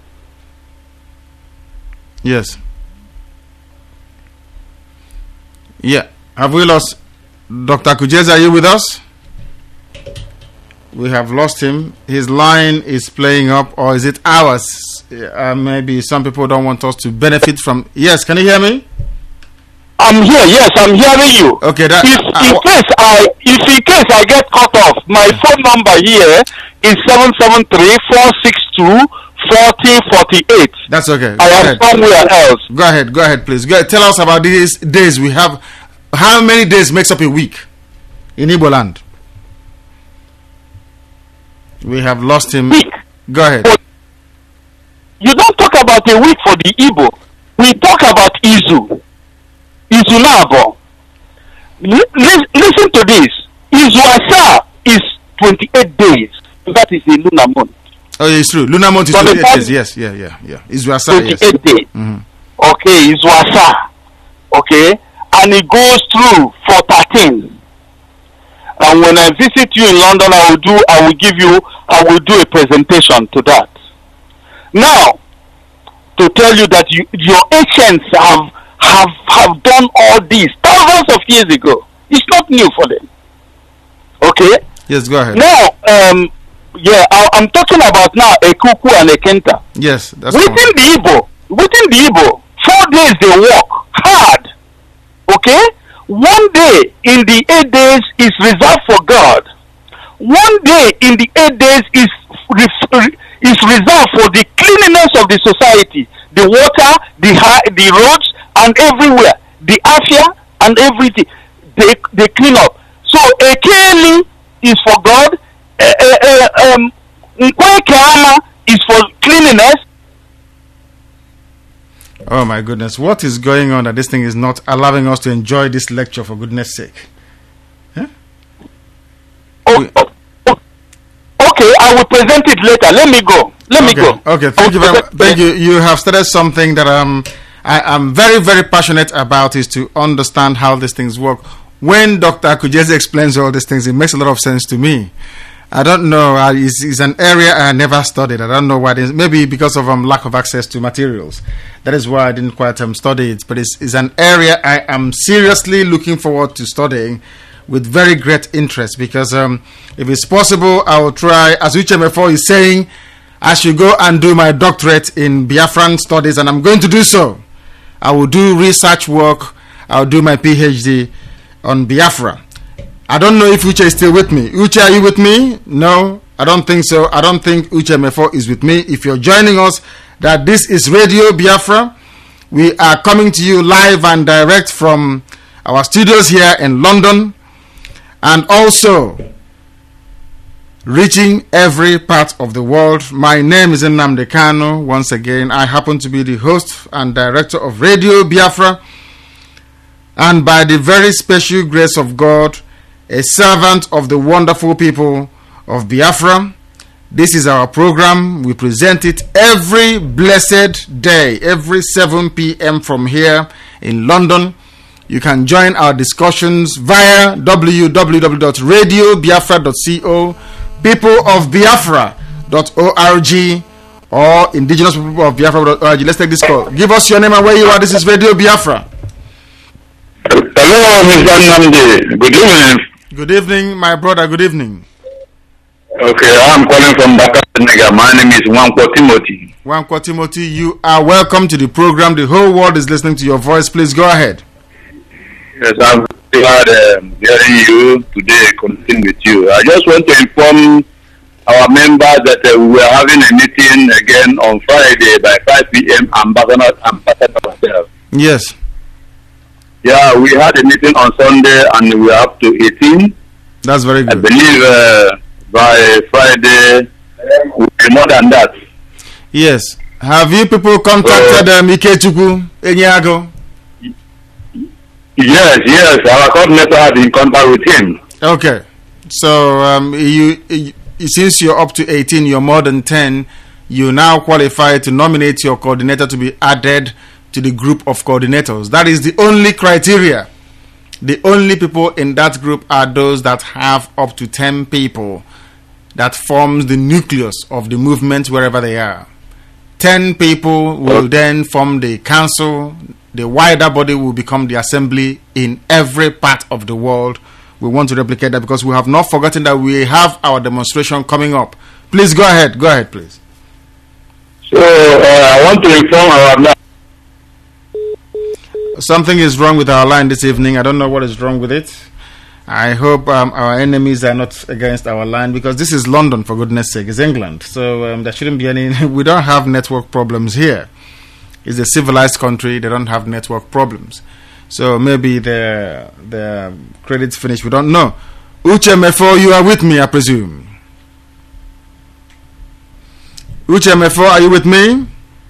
Yes. Yeah. Have we lost Doctor Kujeza? Are you with us? We have lost him. His line is playing up, or is it ours? Uh, maybe some people don't want us to benefit from. Yes, can you hear me? I'm here. Yes, I'm hearing you. Okay, that. If Uh, in case I, if in case I get cut off, my phone number here is seven seven three four six two forty forty-eight. That's okay. I am somewhere else. Go ahead, go ahead, please. Go ahead. Tell us about these days we have. How many days makes up a week in Igbo land? We have lost him. Week. Go ahead. You don't talk about a week for the Igbo. We talk about Izu. Izu Nabo. L- listen to this. Izu Asa is twenty-eight days. That is a lunar month. Oh, yeah, it's true. Lunar month is twenty-eight days. Yes, yeah, yeah, yeah. Izu Asa, twenty-eight yes. days. Mm-hmm. Okay, Izu Asa. Okay, and it goes through for thirteen. And when I visit you in London, I will do. I will give you. I will do a presentation to that. Now, to tell you that you, your ancients have have have done all this thousands of years ago. It's not new for them. Okay. Yes, go ahead. Now, um, yeah, I, I'm talking about now a Kuku and a Kenta. Yes, that's within cool. the Igbo. Within the Igbo, four days they work hard. Okay. One day in the eight days is reserved for God. One day in the eight days is re- is reserved for the cleanliness of the society, the water, the high, the roads, and everywhere, the afia and everything. They they clean up. So a Keli is for God. Uh, uh, uh, um, Nkwe is for cleanliness. Oh my goodness, what is going on that this thing is not allowing us to enjoy this lecture, for goodness sake? Huh? Oh, oh, oh. Okay, I will present it later. Let me go. Let okay. me go. Okay, thank you very much. Thank you. You have started something that um, I am very, very passionate about, is to understand how these things work. When Doctor Akujeze explains all these things, it makes a lot of sense to me. I don't know. Uh, it's, it's an area I never studied. I don't know why. It is. Maybe because of um, lack of access to materials. That is why I didn't quite um, study it. But it's, it's an area I am seriously looking forward to studying with very great interest. Because um, if it's possible, I will try, as Uche Mefo is saying, I should go and do my doctorate in Biafran studies, and I'm going to do so. I will do research work. I'll do my PhD on Biafra. I don't know if Uche is still with me. Uche, are you with me? No, I don't think so. I don't think Uche Mefo is with me. If you're joining us, that this is Radio Biafra. We are coming to you live and direct from our studios here in London, and also reaching every part of the world. My name is Nnamdi Kanu. Once again, I happen to be the host and director of Radio Biafra, and by the very special grace of God, a servant of the wonderful people of Biafra. This is our program. We present it every blessed day, every seven p.m. from here in London. You can join our discussions via w w w dot radio biafra dot co, people of biafra dot org, or indigenous people of biafra dot org. Let's take this call. Give us your name and where you are. This is Radio Biafra. Hello, Mister Nnamdi. Good evening. Good evening, my brother. Good evening. Okay, I'm calling from Dakar, Senegal. My name is Wankwo Timothy. Wankwo Timothy, you are welcome to the program. The whole world is listening to your voice. Please go ahead. Yes, I'm glad um, hearing you today, connecting with you. I just want to inform our members that uh, we are having a meeting again on Friday by five p.m. Ambassador, Ambassador ourselves. Yes. Yeah, we had a meeting on Sunday and we are up to eighteen. That's very good. I believe uh, by Friday we'll be more than that. Yes. Have you people contacted um, Ikechukwu Enyago? Yes, yes. Our coordinator has been in contact with him. Okay. So um, you, you since you're up to eighteen, you're more than ten, you now qualify to nominate your coordinator to be added to the group of coordinators. That is the only criteria. The only people in that group are those that have up to ten people. That forms the nucleus of the movement wherever they are. ten people will then form the council. The wider body will become the assembly in every part of the world. We want to replicate that because we have not forgotten that we have our demonstration coming up. Please go ahead. Go ahead, please. So uh, I want to inform our... Something is wrong with our line this evening. I don't know what is wrong with it. I hope um, our enemies are not against our line, because this is London, for goodness sake. It's England. So um, there shouldn't be any... We don't have network problems here. It's a civilized country. They don't have network problems. So maybe the the credits finished. We don't know. Uche Mefo, you are with me, I presume. Uche Mefo, are you with me?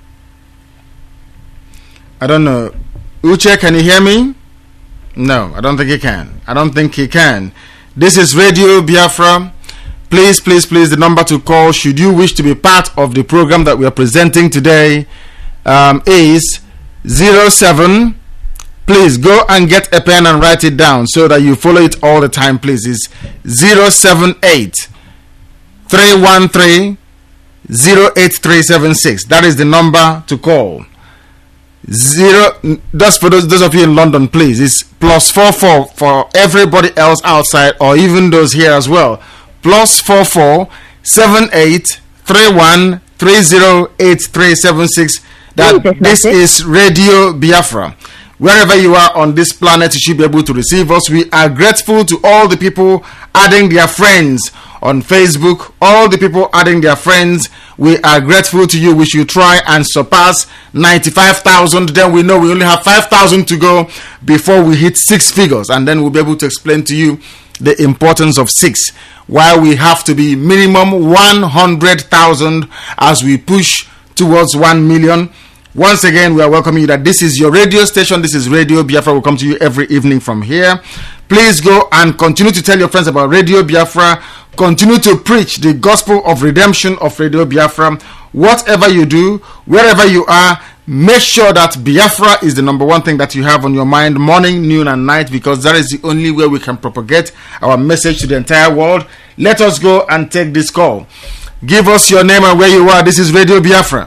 I don't know. Uche, can you hear me? No, I don't think he can. I don't think he can. This is Radio Biafra. Please, please, please, the number to call should you wish to be part of the program that we are presenting today um, is zero seven. Please go and get a pen and write it down so that you follow it all the time, please. It's zero seven eight, three one three, zero eight three seven six. That is the number to call. Zero, that's for those, those of you in London, please. It's plus four four for everybody else outside, or even those here as well. Plus four four seven eight three one three zero eight three seven six. That this is Radio Biafra. Wherever you are on this planet, you should be able to receive us. We are grateful to all the people adding their friends on Facebook, all the people adding their friends. We are grateful to you. We should try and surpass ninety-five thousand. Then we know we only have five thousand to go before we hit six figures. And then we'll be able to explain to you the importance of six. Why we have to be minimum one hundred thousand as we push towards one million. Once again, we are welcoming you that this is your radio station. This is Radio Biafra. We'll come to you every evening from here. Please go and continue to tell your friends about Radio Biafra. Continue to preach the gospel of redemption of Radio Biafra. Whatever you do, wherever you are, make sure that Biafra is the number one thing that you have on your mind morning, noon, and night, because that is the only way we can propagate our message to the entire world. Let us go and take this call. Give us your name and where you are. This is Radio Biafra.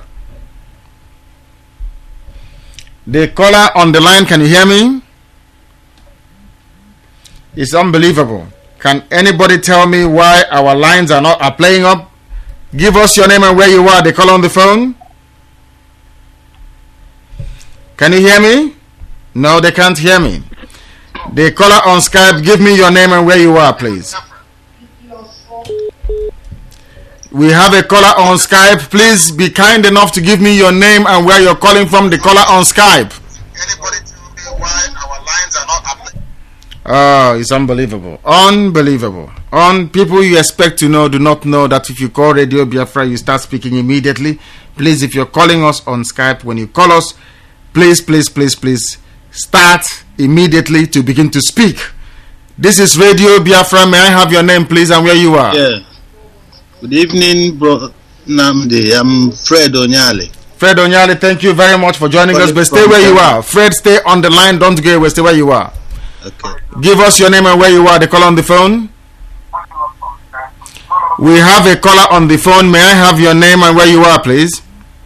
The caller on the line, can you hear me? It's unbelievable. Can anybody tell me why our lines are not are playing up? Give us your name and where you are. The caller on the phone. Can you hear me? No, they can't hear me. The caller on Skype, give me your name and where you are, please. We have a caller on Skype. Please be kind enough to give me your name and where you're calling from. The caller on Skype. Anybody tell me why our lines are not happening? Oh, it's unbelievable. Unbelievable. On people you expect to know do not know that if you call Radio Biafra, you start speaking immediately. Please, if you're calling us on Skype, when you call us, please, please, please, please start immediately to begin to speak. This is Radio Biafra. May I have your name, please, and where you are? Yeah. Good evening, bro. Namdi. I'm Fred Onyale. Fred Onyale, thank you very much for joining us. But stay where you are. Fred, stay on the line. Don't go away. Stay where you are. Okay. Give us your name and where you are. The caller on the phone. We have a caller on the phone. May I have your name and where you are, please?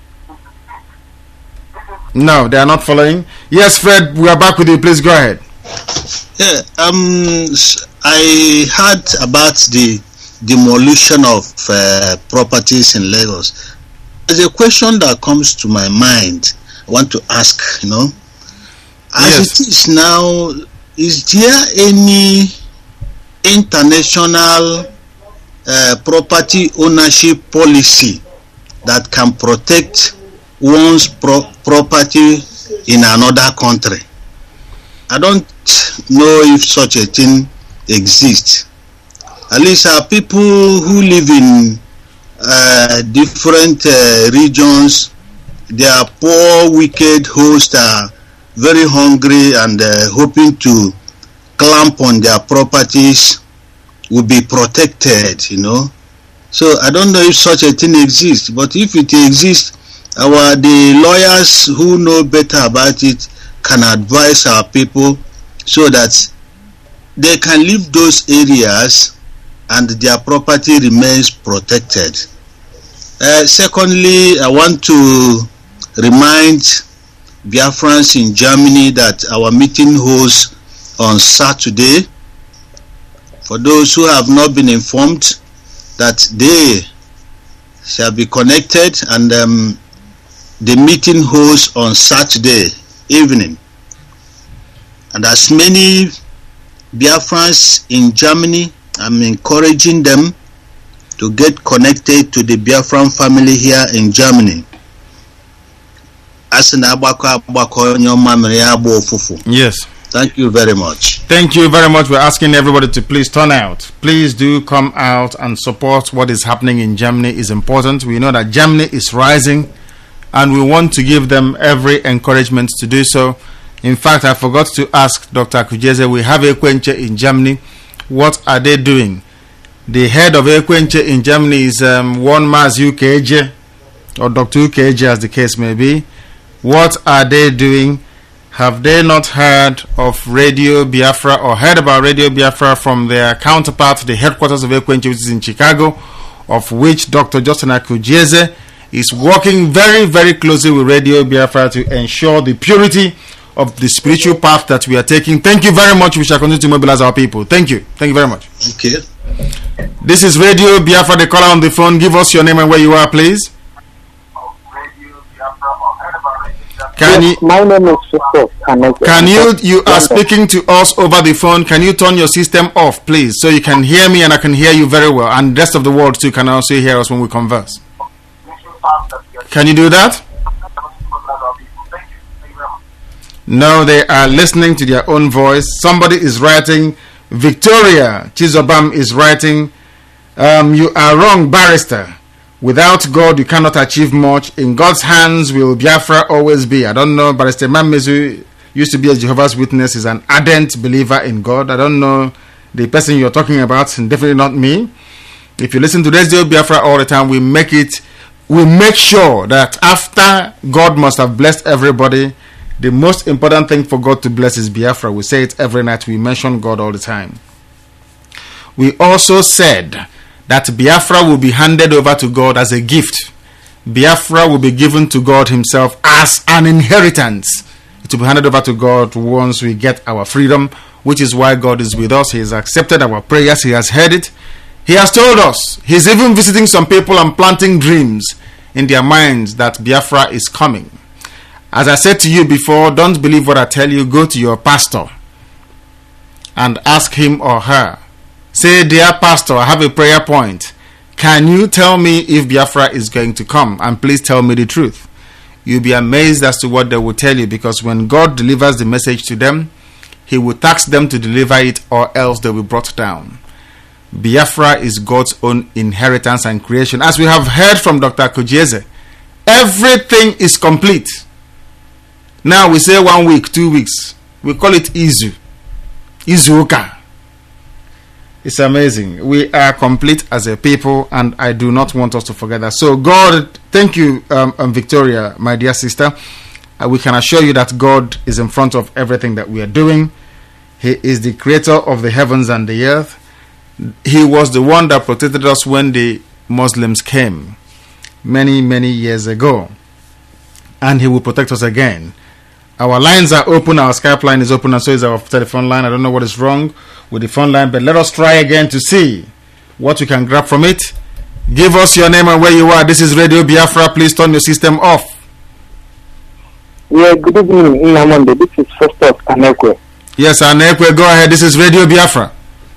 No, they are not following. Yes, Fred, we are back with you. Please go ahead. Yeah, um, I heard about the demolition of uh, properties in Lagos. There's a question that comes to my mind. I want to ask, you know, as yes. It is now, is there any international uh, property ownership policy that can protect one's pro property in another country? I don't know if such a thing exists. At least uh, people who live in uh, different uh, regions, they are poor, wicked hosts, are very hungry and uh, hoping to clamp on their properties will be protected, you know. So I don't know if such a thing exists, but if it exists, our the lawyers who know better about it can advise our people so that they can leave those areas and their property remains protected. Uh, secondly, I want to remind Biafrans in Germany that our meeting holds on Saturday. For those who have not been informed, that they shall be connected, and um, the meeting holds on Saturday evening. And as many Biafrans in Germany, I'm encouraging them to get connected to the Biafran family here in Germany. Yes. Thank you very much. Thank you very much. We're asking everybody to please turn out. Please do come out and support what is happening in Germany. Is important. We know that Germany is rising, and we want to give them every encouragement to do so. In fact, I forgot to ask Doctor Kujeze, we have Ekwenche in Germany. What are they doing? The head of Ekwenche in Germany is um, one Mas U K J, or Doctor U K J as the case may be. What are they doing? Have they not heard of Radio Biafra or heard about Radio Biafra from their counterpart, the headquarters of Ekwenche, which is in Chicago, of which Doctor Justin Akujeze is working very, very closely with Radio Biafra to ensure the purity of the spiritual path that we are taking. Thank you very much. We shall continue to mobilize our people. Thank you. Thank you very much. Okay. This is Radio Biafra, the caller on the phone. Give us your name and where you are, please. Can you, my name is Joseph. Can you, you are speaking to us over the phone. Can you turn your system off, please, so you can hear me and I can hear you very well, and the rest of the world too can also hear us when we converse. Can you do that? No, they are listening to their own voice. Somebody is writing, Victoria Chizobam is writing, um, you are wrong, barrister. Without God, you cannot achieve much. In God's hands will Biafra always be. I don't know, Barrister Mamezu used to be a Jehovah's Witness, is an ardent believer in God. I don't know the person you're talking about, and definitely not me. If you listen to Radio Biafra all the time, we make it, we make sure that after God must have blessed everybody, the most important thing for God to bless is Biafra. We say it every night. We mention God all the time. We also said that Biafra will be handed over to God as a gift. Biafra will be given to God himself as an inheritance. It will be handed over to God once we get our freedom, which is why God is with us. He has accepted our prayers. He has heard it. He has told us. He's even visiting some people and planting dreams in their minds that Biafra is coming. As I said to you before, don't believe what I tell you. Go to your pastor and ask him or her. Say, dear pastor, I have a prayer point. Can you tell me if Biafra is going to come? And please tell me the truth. You'll be amazed as to what they will tell you, because when God delivers the message to them, he will tax them to deliver it, or else they will be brought down. Biafra is God's own inheritance and creation. As we have heard from Doctor Kujeze, everything is complete. Now we say one week, two weeks. We call it Izu. Izuka. It's amazing. We are complete as a people, and I do not want us to forget that. So God, thank you, um, um, Victoria, my dear sister. Uh, we can assure you that God is in front of everything that we are doing. He is the creator of the heavens and the earth. He was the one that protected us when the Muslims came many, many years ago. And he will protect us again. Our lines are open, our Skype line is open, and so is our telephone line. I don't know what is wrong with the phone line, but let us try again to see what we can grab from it. Give us your name and where you are. This is Radio Biafra. Please turn your system off. Yeah, good evening, Inamonde. This is Festus Anekwe. Yes, Anekwe, go ahead. This is Radio Biafra.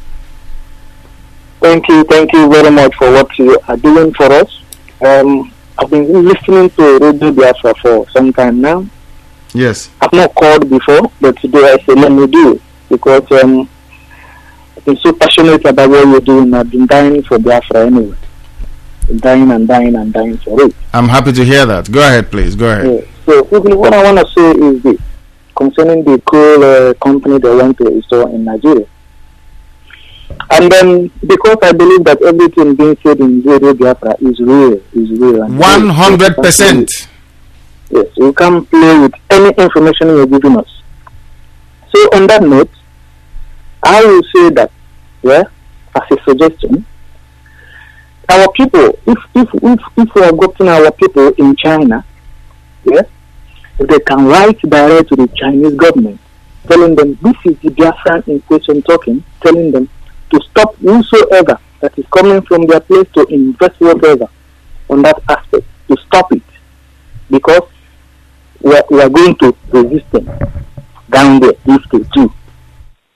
Thank you, thank you very much for what you are doing for us. Um, I've been listening to Radio Biafra for some time now. Yes. I've not called before, but today I say let me do it, because um, I've been so passionate about what you're doing. I've been dying for Biafra anyway. Been dying and dying and dying for it. I'm happy to hear that. Go ahead, please. Go ahead. Yeah. So what I want to say is this, concerning the coal uh, company that went to install in Nigeria. And then, because I believe that everything being said in Radio Biafra is real, is real. one hundred percent. Yes, you can play with any information you're giving us. So on that note, I will say that, yeah, as a suggestion, our people, if if if, if we have gotten our people in China, yeah, if they can write direct to the Chinese government, telling them this is the Biafran in question talking, telling them to stop whosoever that is coming from their place to invest whatever on that aspect, to stop it, because we are, we are going to resist them down there if they do.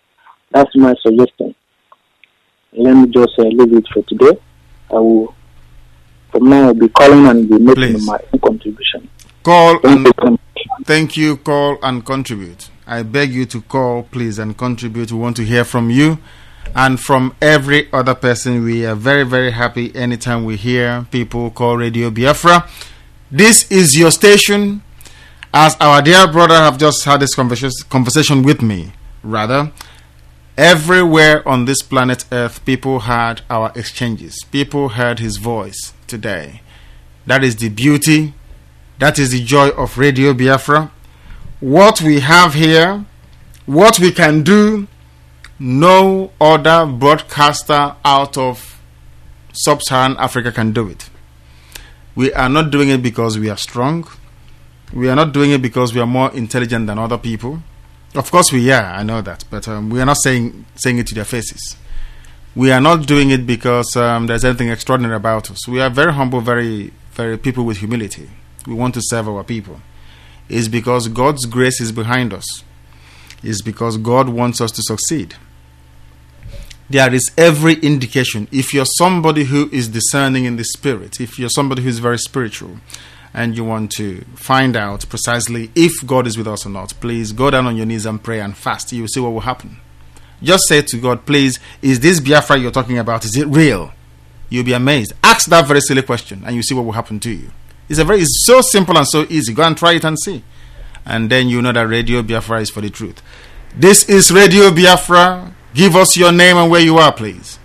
That's my suggestion. Let me just uh, leave it for today. I will, from now, I'll be calling and be making Please. my own contribution. Call Thank and you. thank you. Call and contribute. I beg you to call, please, and contribute. We want to hear from you and from every other person. We are very, very happy anytime we hear people call Radio Biafra. This is your station. As our dear brother have just had this conversation conversation with me, rather, everywhere on this planet Earth, people heard our exchanges. People heard his voice today. That is the beauty. That is the joy of Radio Biafra. What we have here, what we can do, no other broadcaster out of sub-Saharan Africa can do it. We are not doing it because we are strong. We are not doing it because we are more intelligent than other people. Of course we are, I know that, but um, we are not saying saying it to their faces. We are not doing it because um, there's anything extraordinary about us. We are very humble, very, very people with humility. We want to serve our people. It's because God's grace is behind us. It's because God wants us to succeed. There is every indication. If you're somebody who is discerning in the spirit, if you're somebody who is very spiritual, and you want to find out precisely if God is with us or not, please go down on your knees and pray and fast. You will see what will happen. Just say to God, please, is this Biafra you're talking about, is it real? You'll be amazed. Ask that very silly question and you see what will happen to you. It's a very it's so simple and so easy. Go and try it and see. And then you know that Radio Biafra is for the truth. This is Radio Biafra. Give us your name and where you are, please.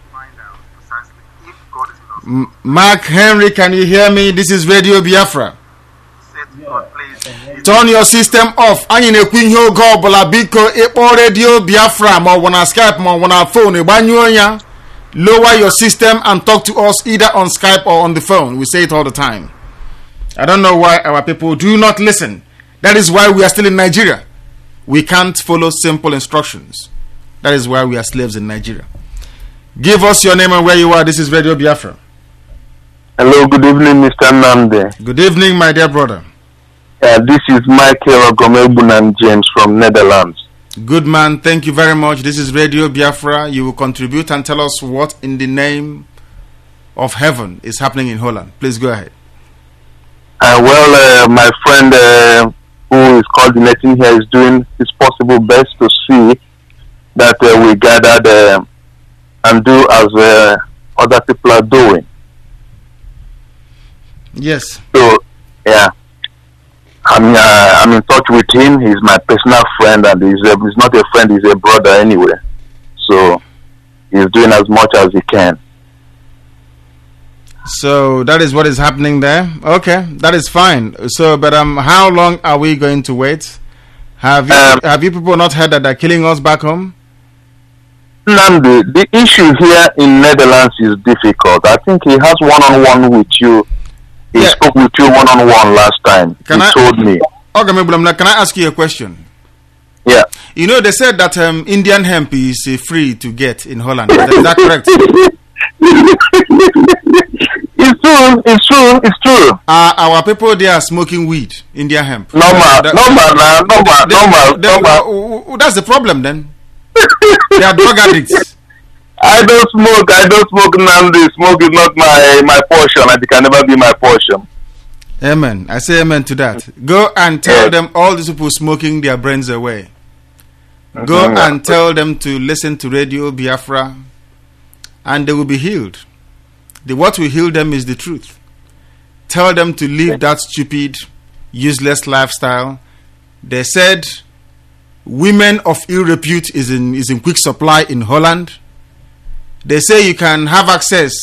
M- Mark Henry, can you hear me? This is Radio Biafra. Turn your system off. Anyị na-ekwu ihe oge ọbụla biko ịkpọ Radio Biafra ma ọ bụ na Skype ma ọ bụ na phone ịgbanyụọ ya. Lower your system and talk to us either on Skype or on the phone. We say it all the time. I don't know why our people do not listen. That is why we are still in Nigeria. We can't follow simple instructions. That is why we are slaves in Nigeria. Give us your name and where you are. This is Radio Biafra. Hello, good evening, Mister Namde. Good evening, my dear brother. Uh, this is Michael Ogomebunan James from Netherlands. Good man, thank you very much. This is Radio Biafra. You will contribute and tell us what in the name of heaven is happening in Holland. Please go ahead. Uh, well, uh, my friend uh, who is coordinating here is doing his possible best to see that uh, we gathered uh, and do as uh, other people are doing. Yes. So, yeah. I'm, uh, I'm in touch with him. He's my personal friend, and he's, uh, he's not a friend, he's a brother anyway. So, he's doing as much as he can. So, that is what is happening there. Okay, that is fine. So, but um, how long are we going to wait? Have you, um, have you people not heard that they're killing us back home? Nandi, the issue here in Netherlands is difficult. I think he has one-on-one with you. He yeah. spoke with you one-on-one last time. Can he I, told me. Okay, can I ask you a question? Yeah. You know, they said that um, Indian hemp is uh, free to get in Holland. Is that, is that correct? It's true. It's true. It's true. Uh, our people, they are smoking weed, Indian hemp. Normal. Uh, normal. Nah, normal. They, normal. They, normal. Uh, that's the problem then. They are drug addicts. I don't smoke. I don't smoke, Nandi. Smoke is not my my portion, and it can never be my portion. Amen. I say amen to that. Go and tell yes. them, all these people smoking their brains away. Mm-hmm. Go and tell them to listen to Radio Biafra, and they will be healed. The what will heal them is the truth. Tell them to leave that stupid, useless lifestyle. They said women of ill repute is in is in quick supply in Holland. They say you can have access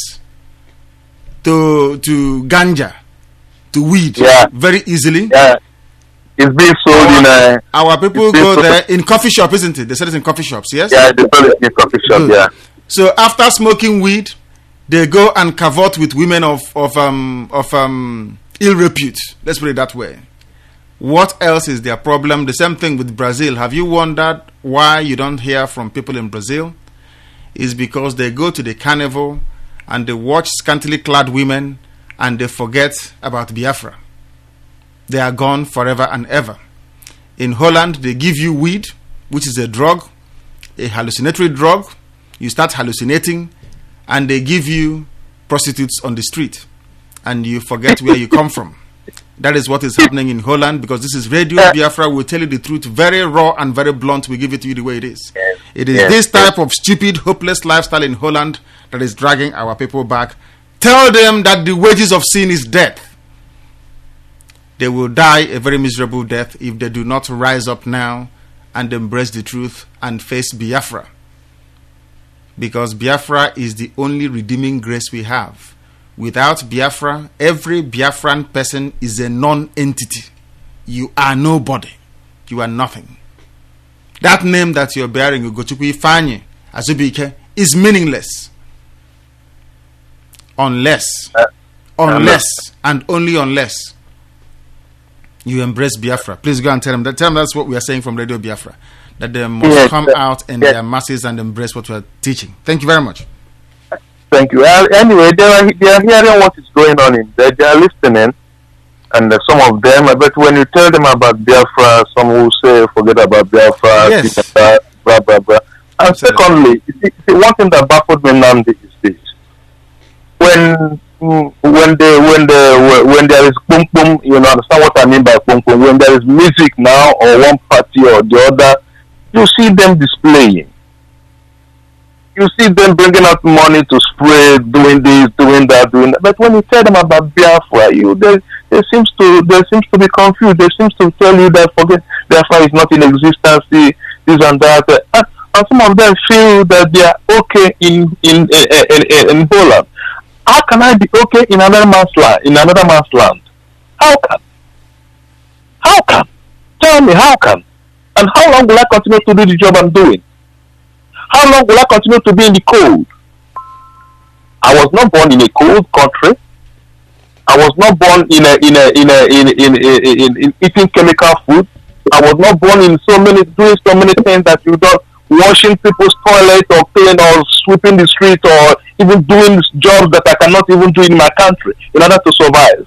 to to ganja, to weed, yeah. very easily. Yeah. It's being sold our, in a... Our people go there in coffee shop, isn't it? They said it's in coffee shops, yes? Yeah, they sell it in coffee shop, Good. yeah. So after smoking weed, they go and cavort with women of, of, um, of um, ill repute. Let's put it that way. What else is their problem? The same thing with Brazil. Have you wondered why you don't hear from people in Brazil? Is because they go to the carnival and they watch scantily clad women and they forget about Biafra. They are gone forever and ever. In Holland, they give you weed, which is a drug. a hallucinatory drug, you start hallucinating, and they give you prostitutes on the street, and you forget where you come from. That is what is happening in Holland, because this is Radio Biafra. We'll tell you the truth, very raw and very blunt. We give it to you the way it is. Yes. It is Yes. this type of stupid, hopeless lifestyle in Holland that is dragging our people back. Tell them that the wages of sin is death. They will die a very miserable death if they do not rise up now and embrace the truth and face Biafra. Because Biafra is the only redeeming grace we have. Without Biafra, every Biafran person is a non-entity. You are nobody. You are nothing. That name that you're bearing, Ugochukwu Ifeanyi Azubike, is meaningless. Unless, Uh, unless, and only unless you embrace Biafra. Please go and tell them that. Tell them that's what we are saying from Radio Biafra. That they must Yes, come uh, out in yes. their masses and embrace what we are teaching. Thank you very much. Thank you. Uh, anyway, they are, they are hearing what is going on in there. They are listening, and uh, some of them. uh, But when you tell them about Biafra, some will say, "Forget about Biafra." Yes. this and that, blah blah blah. And Absolutely. secondly, you see, see, one thing that baffled me, Nnamdi, is this: when mm, when they when the when there is boom boom, you know, understand what I mean by boom boom. When there is music now, or one party or the other, you see them displaying. You see them bringing out money to spray, doing this, doing that, doing that. But when you tell them about Biafra, you they, they seems to they seems to be confused. They seems to tell you that forget Biafra is not in existence, this and that. And, and some of them feel that they are okay in in in, in, in Holland. How can I be okay in another man's land? In another man's land? How can? How can? Tell me how can? And how long will I continue to do the job I'm doing? How long will I continue to be in the cold? I was not born in a cold country. I was not born in a in a in a in in, in, in, in eating chemical food. I was not born in so many doing so many things that you don't washing people's toilet or cleaning or sweeping the street or even doing jobs that I cannot even do in my country in order to survive.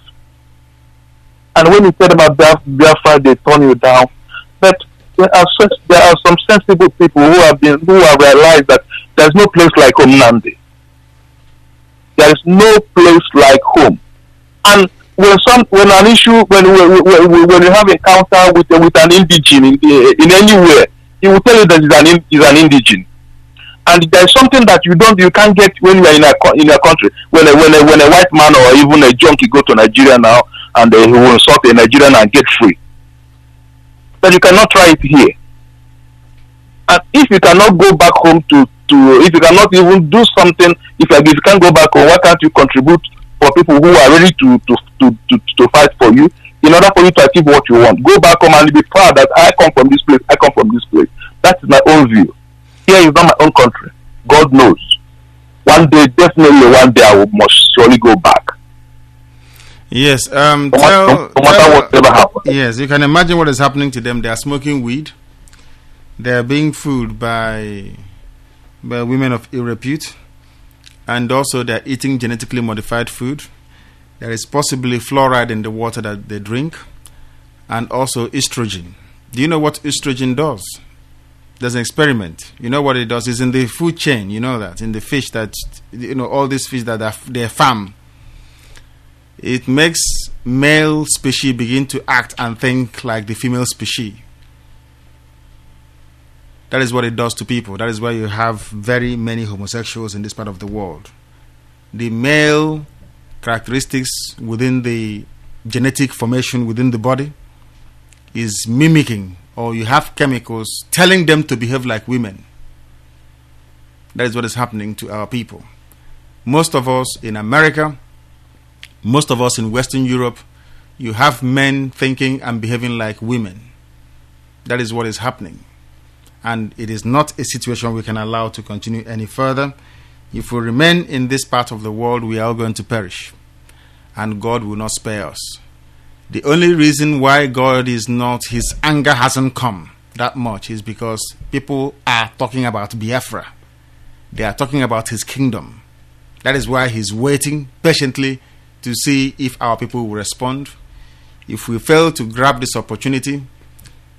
And when you tell them about Biafra, they turn you down. But there are such, there are some sensible people who have been who have realized that there is no place like home, Nnamdi. There is no place like home. And when some when an issue when when, when, when you have encounter with with an indigene in, in anywhere, he will tell you that he's an he's an indigene. And there is something that you don't you can't get when you are in a in a country. When a when a when a white man or even a junkie go to Nigeria now and uh, he will insult a Nigerian and get free. But you cannot try it here. And if you cannot go back home to, to if you cannot even do something, if, if you can't go back home, why can't you contribute for people who are ready to, to, to, to, to fight for you in order for you to achieve what you want? Go back home and be proud that I come from this place, I come from this place. That is my own view. Here is not my own country. God knows. One day, definitely one day I will must surely go back. Yes, um, No tell, matter, no matter tell- whatever happens. yes, you can imagine what is happening to them. They are smoking weed. They are being fooled by by women of ill repute, and also they are eating genetically modified food. There is possibly fluoride in the water that they drink, and also estrogen. Do you know what estrogen does? There's an experiment. You know what it does? It's in the food chain. You know that in the fish that you know all these fish that are they farm. It makes male species begin to act and think like the female species. That is what it does to people. That is why you have very many homosexuals in this part of the world. The male characteristics within the genetic formation within the body is mimicking, or you have chemicals telling them to behave like women. That is what is happening to our people. Most of us in America, most of us in Western Europe, you have men thinking and behaving like women. That is what is happening. And it is not a situation we can allow to continue any further. If we remain in this part of the world, we are all going to perish. And God will not spare us. The only reason why God is not, his anger hasn't come that much is because people are talking about Biafra. They are talking about his kingdom. That is why he's waiting patiently to see if our people will respond. If we fail to grab this opportunity,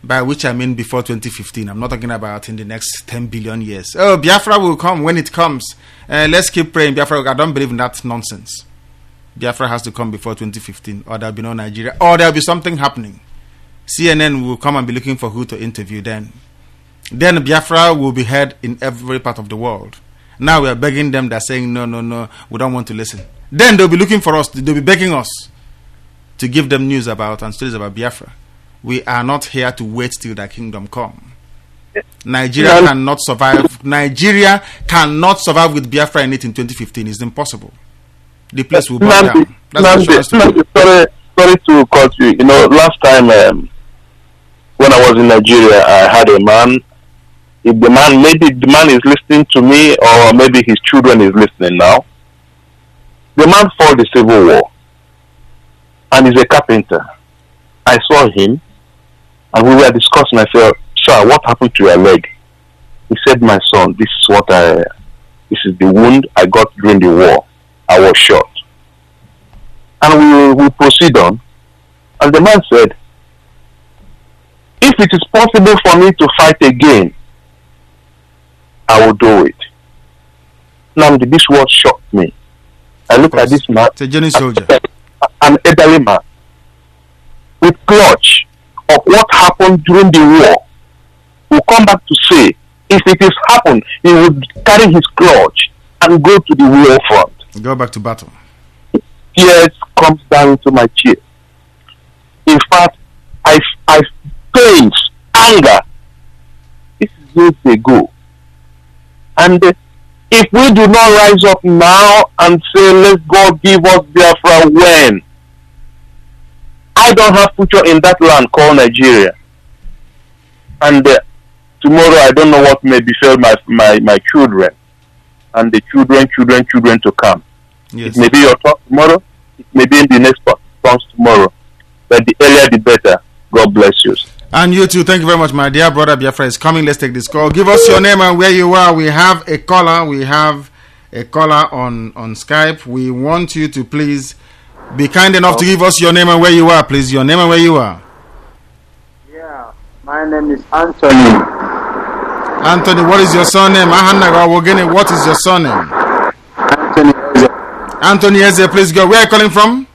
by which I mean before twenty fifteen. I'm not talking about in the next ten billion years. Oh, Biafra will come when it comes. Uh, let's keep praying. Biafra, I don't believe in that nonsense. Biafra has to come before twenty fifteen, or there'll be no Nigeria, or there'll be something happening. C N N will come and be looking for who to interview then. Then Biafra will be heard in every part of the world. Now we are begging them. They're saying, no, no, no, we don't want to listen. Then they'll be looking for us. They'll be begging us to give them news about and stories about Biafra. We are not here to wait till the kingdom come. Nigeria yeah. cannot survive. Nigeria cannot survive with Biafra in it in twenty fifteen. It's impossible. The place will burn Nandi, down. That's Nandi, Nandi, sorry, sorry to cut you. You know, last time um, when I was in Nigeria, I had a man. If the man, maybe the man is listening to me, or maybe his children is listening now. The man fought the civil war, and he's a carpenter. I saw him, and we were discussing. I said, "Sir, what happened to your leg?" He said, "My son, this is what I. This is the wound I got during the war. I was shot." And we we proceed on, and the man said, "If it is possible for me to fight again, I will do it." Now, this word shocked me. I looked at this man, it's a genuine soldier, an elderly man, with clutch of what happened during the war. Will come back to say, if it is happened, he would carry his clutch and go to the war front. Go back to battle. Tears comes down into my chest. In fact, I I pains, anger. This is years ago. And uh, if we do not rise up now and say, let God give us Biafra when? I don't have future in that land called Nigeria. And uh, tomorrow I don't know what may befall my, my, my children. And the children, children, children to come. Yes. It may be your turn tomorrow. It may be in the next comes tomorrow. But the earlier the better. God bless you. And you too. Thank you very much, my dear brother. Biafra is coming. Let's take this call. Give us your name and where you are. We have a caller. We have a caller on, on Skype. We want you to please be kind enough to give us your name and where you are, please. Your name and where you are. Yeah, my name is Anthony. Anthony, what is your surname? What is your surname? Anthony Eze. Anthony Eze, please go. Where are you calling from?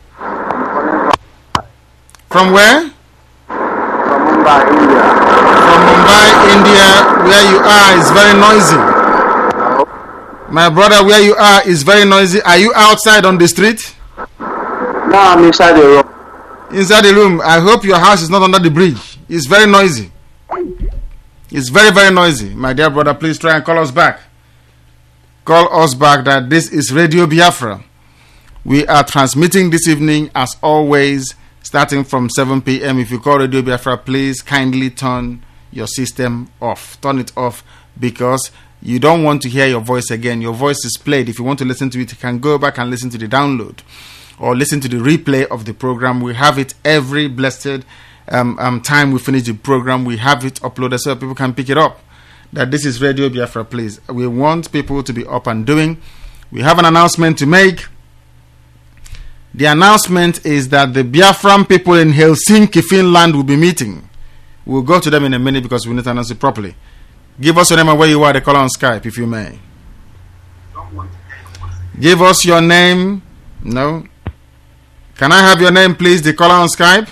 From where? From Mumbai, India. From Mumbai, India, where you are is very noisy. My brother, where you are is very noisy. Are you outside on the street? No, I'm inside the room. Inside the room. I hope your house is not under the bridge. It's very noisy. It's very, very noisy. My dear brother, please try and call us back. Call us back that this is Radio Biafra. We are transmitting this evening as always, starting from seven p.m. If you call Radio Biafra, please kindly turn your system off. Turn it off because you don't want to hear your voice again. Your voice is played. If you want to listen to it, you can go back and listen to the download or listen to the replay of the program. We have it every blessed um, um, time we finish the program. We have it uploaded so people can pick it up. That this is Radio Biafra, please. We want people to be up and doing. We have an announcement to make. The announcement is that the Biafran people in Helsinki, Finland will be meeting. We'll go to them in a minute because we need to announce it properly. Give us your name and where you are. They call on Skype, if you may. Give us your name. No. Can I have your name, please? The caller on Skype.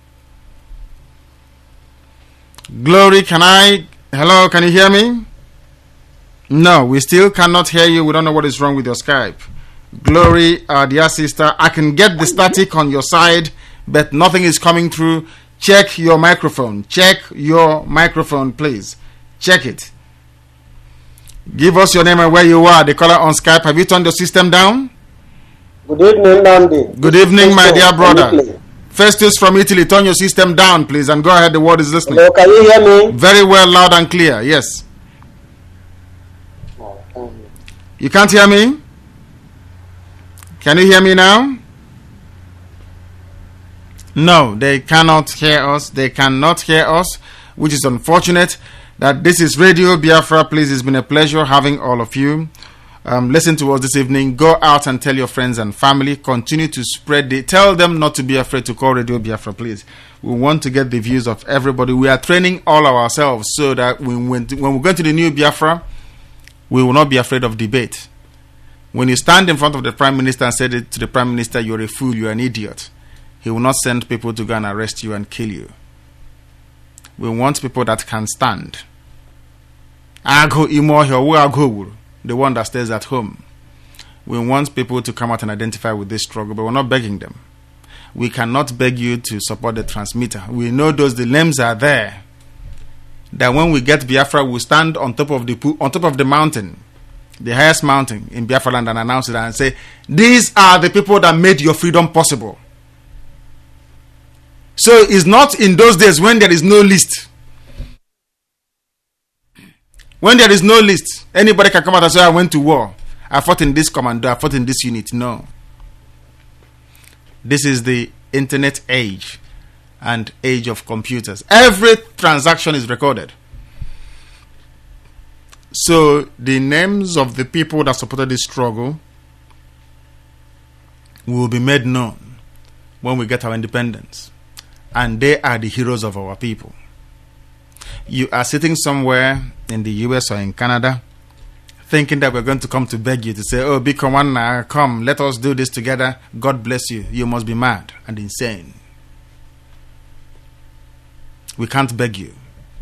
Glory, can I? Hello, can you hear me? No, we still cannot hear you. We don't know what is wrong with your Skype. Glory, uh, dear sister, I can get the static on your side, but nothing is coming through. Check your microphone. Check your microphone, please. Check it. Give us your name and where you are. The caller on Skype. Have you turned your system down? Good evening, Nandi. Good evening, my dear brother. Festus from Italy. Turn your system down, please, and go ahead. The word is listening. Hello, can you hear me? Very well, loud and clear. Yes. You can't hear me? Can you hear me now? No, they cannot hear us. They cannot hear us, which is unfortunate. That this is Radio Biafra. Please, it's been a pleasure having all of you. um, listen to us this evening, go out and tell your friends and family. Continue to spread the, tell them not to be afraid to call Radio Biafra, please. We want to get the views of everybody. We are training all ourselves so that when, when, when we go to the new Biafra, we will not be afraid of debate. When you stand in front of the Prime Minister and say to the Prime Minister, you're a fool, you're an idiot, he will not send people to go and arrest you and kill you. We want people that can stand. The one that stays at home. We want people to come out and identify with this struggle, but we're not begging them. We cannot beg you to support the transmitter. We know those dilemmas are there. That when we get Biafra, we'll stand on top of the on top of the mountain, the highest mountain in Biafra land, and announce it and say, these are the people that made your freedom possible. So it's not in those days when there is no list. When there is no list, anybody can come out and say, I went to war. I fought in this commando. I fought in this unit. No. This is the internet age and age of computers. Every transaction is recorded. So the names of the people that supported this struggle will be made known when we get our independence. And they are the heroes of our people. You are sitting somewhere in the U S or in Canada thinking that we're going to come to beg you to say, oh, big commander, come, let us do this together. God bless you. You must be mad and insane. We can't beg you.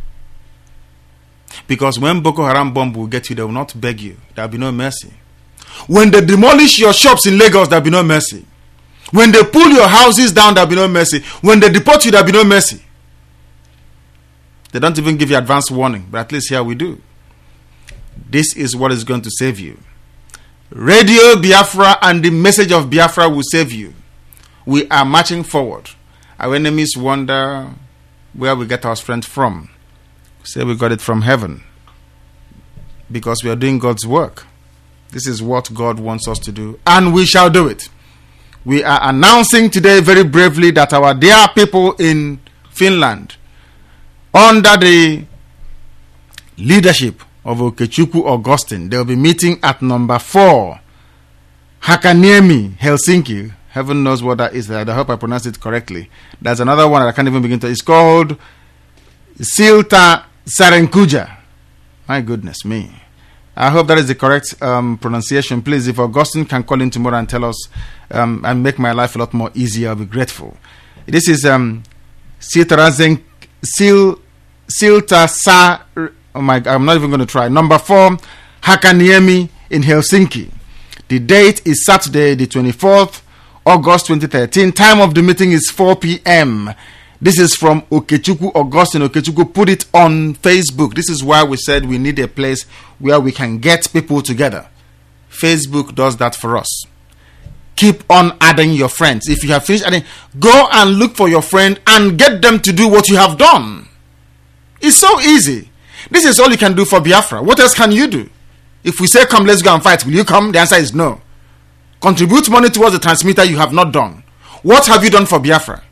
Because when Boko Haram bomb will get you, they will not beg you. There will be no mercy. When they demolish your shops in Lagos, there will be no mercy. When they pull your houses down, there will be no mercy. When they deport you, there will be no mercy. They don't even give you advance warning, but at least here we do. This is what is going to save you. Radio Biafra and the message of Biafra will save you. We are marching forward. Our enemies wonder where we get our strength from. We say we got it from heaven. Because we are doing God's work. This is what God wants us to do. And we shall do it. We are announcing today very bravely that our dear people in Finland, under the leadership of Okechukwu Augustine, they will be meeting at number four, Hakaniemi, Helsinki. Heaven knows what that is. I hope I pronounced it correctly. There's another one that I can't even begin to. It's called Silta Sarenkuja. My goodness me. I hope that is the correct um, pronunciation. Please, if Augustine can call in tomorrow and tell us um, and make my life a lot more easier, I'll be grateful. This is um, Silta Sil Silta Sa. Oh my! I'm not even going to try. Number four, Hakaniemi in Helsinki. The date is Saturday, the twenty-fourth August, twenty thirteen. Time of the meeting is four p.m. This is from Okechukwu Augustine. Okechukwu put it on Facebook. This is why we said we need a place where we can get people together. Facebook does that for us. Keep on adding your friends. If you have finished adding, go and look for your friend and get them to do what you have done. It's so easy. This is all you can do for Biafra. What else can you do? If we say, come, let's go and fight, will you come? The answer is no. Contribute money towards the transmitter you have not done. What have you done for Biafra?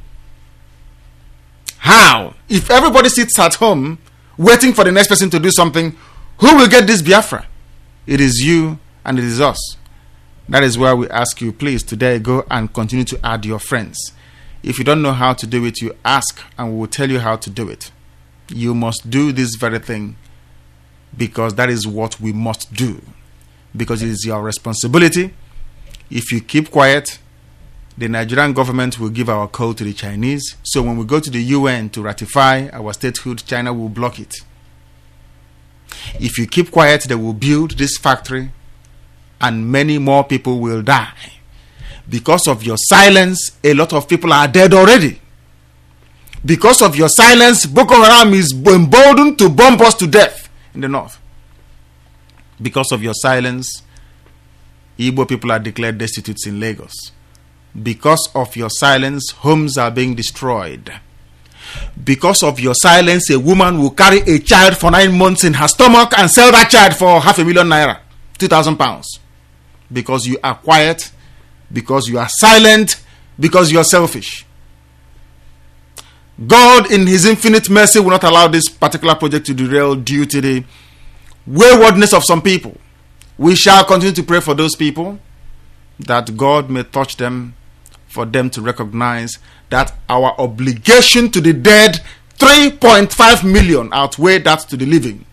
How? If everybody sits at home waiting for the next person to do something, who will get this Biafra? It is you and it is us. That is why we ask you, please, today go and continue to add your friends. If you don't know how to do it, you ask and we will tell you how to do it. You must do this very thing because that is what we must do. Because it is your responsibility. If you keep quiet, the Nigerian government will give our call to the Chinese. So when we go to the U N to ratify our statehood, China will block it. If you keep quiet, they will build this factory and many more people will die. Because of your silence, a lot of people are dead already. Because of your silence, Boko Haram is emboldened to bomb us to death in the north. Because of your silence, Igbo people are declared destitute in Lagos. Because of your silence, homes are being destroyed. Because of your silence, a woman will carry a child for nine months in her stomach and sell that child for half a million naira, two thousand pounds. Because you are quiet, because you are silent, because you are selfish. God, in His infinite mercy, will not allow this particular project to derail due to the waywardness of some people. We shall continue to pray for those people, that God may touch them, for them to recognize that our obligation to the dead, three point five million, outweigh that to the living.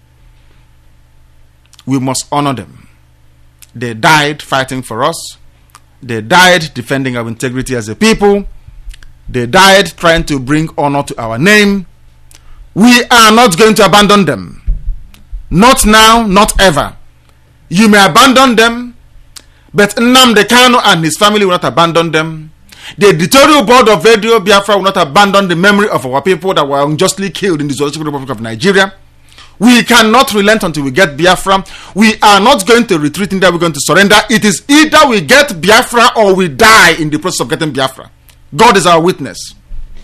We must honor them. They died fighting for us. They died defending our integrity as a people. They died trying to bring honor to our name. We are not going to abandon them. Not now, not ever. You may abandon them, but Nnamdi Kanu and his family will not abandon them. The editorial board of Radio Biafra will not abandon the memory of our people that were unjustly killed in the Zoological Republic of Nigeria. We cannot relent until we get Biafra. We are not going to retreat in there. We're going to surrender. It is either we get Biafra or we die in the process of getting Biafra. God is our witness.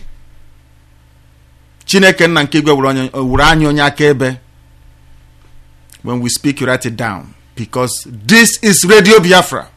When we speak, you write it down, because this is Radio Biafra.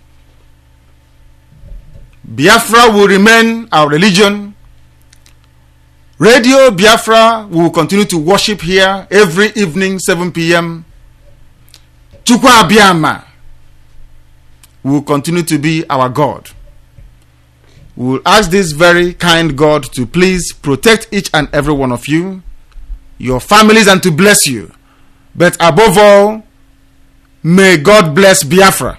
Biafra will remain our religion. Radio Biafra will continue to worship here every evening, seven p.m. Chukwa Abiyama will continue to be our God. We will ask this very kind God to please protect each and every one of you, your families, and to bless you. But above all, may God bless Biafra.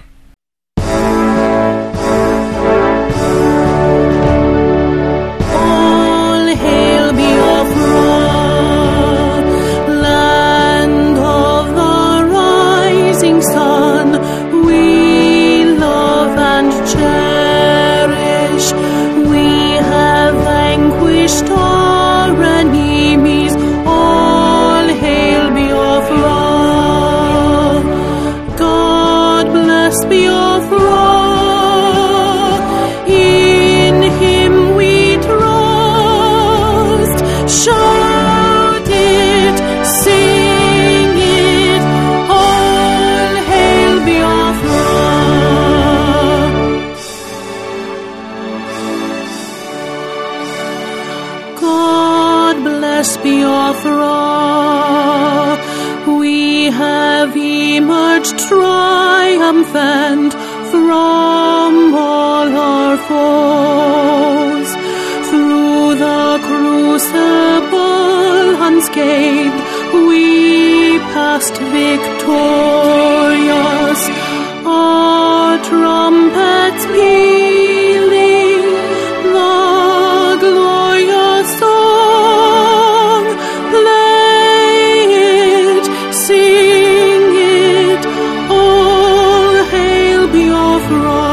Biafra, we have emerged triumphant from all our foes. Through the crucible unscathed, we passed victorious. Our trumpets pealing the glorious song. Play it, sing it, all hail Biafra.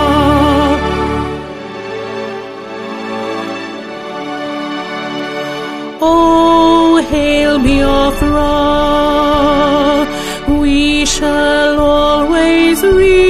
Oh, hail Biafra, we shall always read.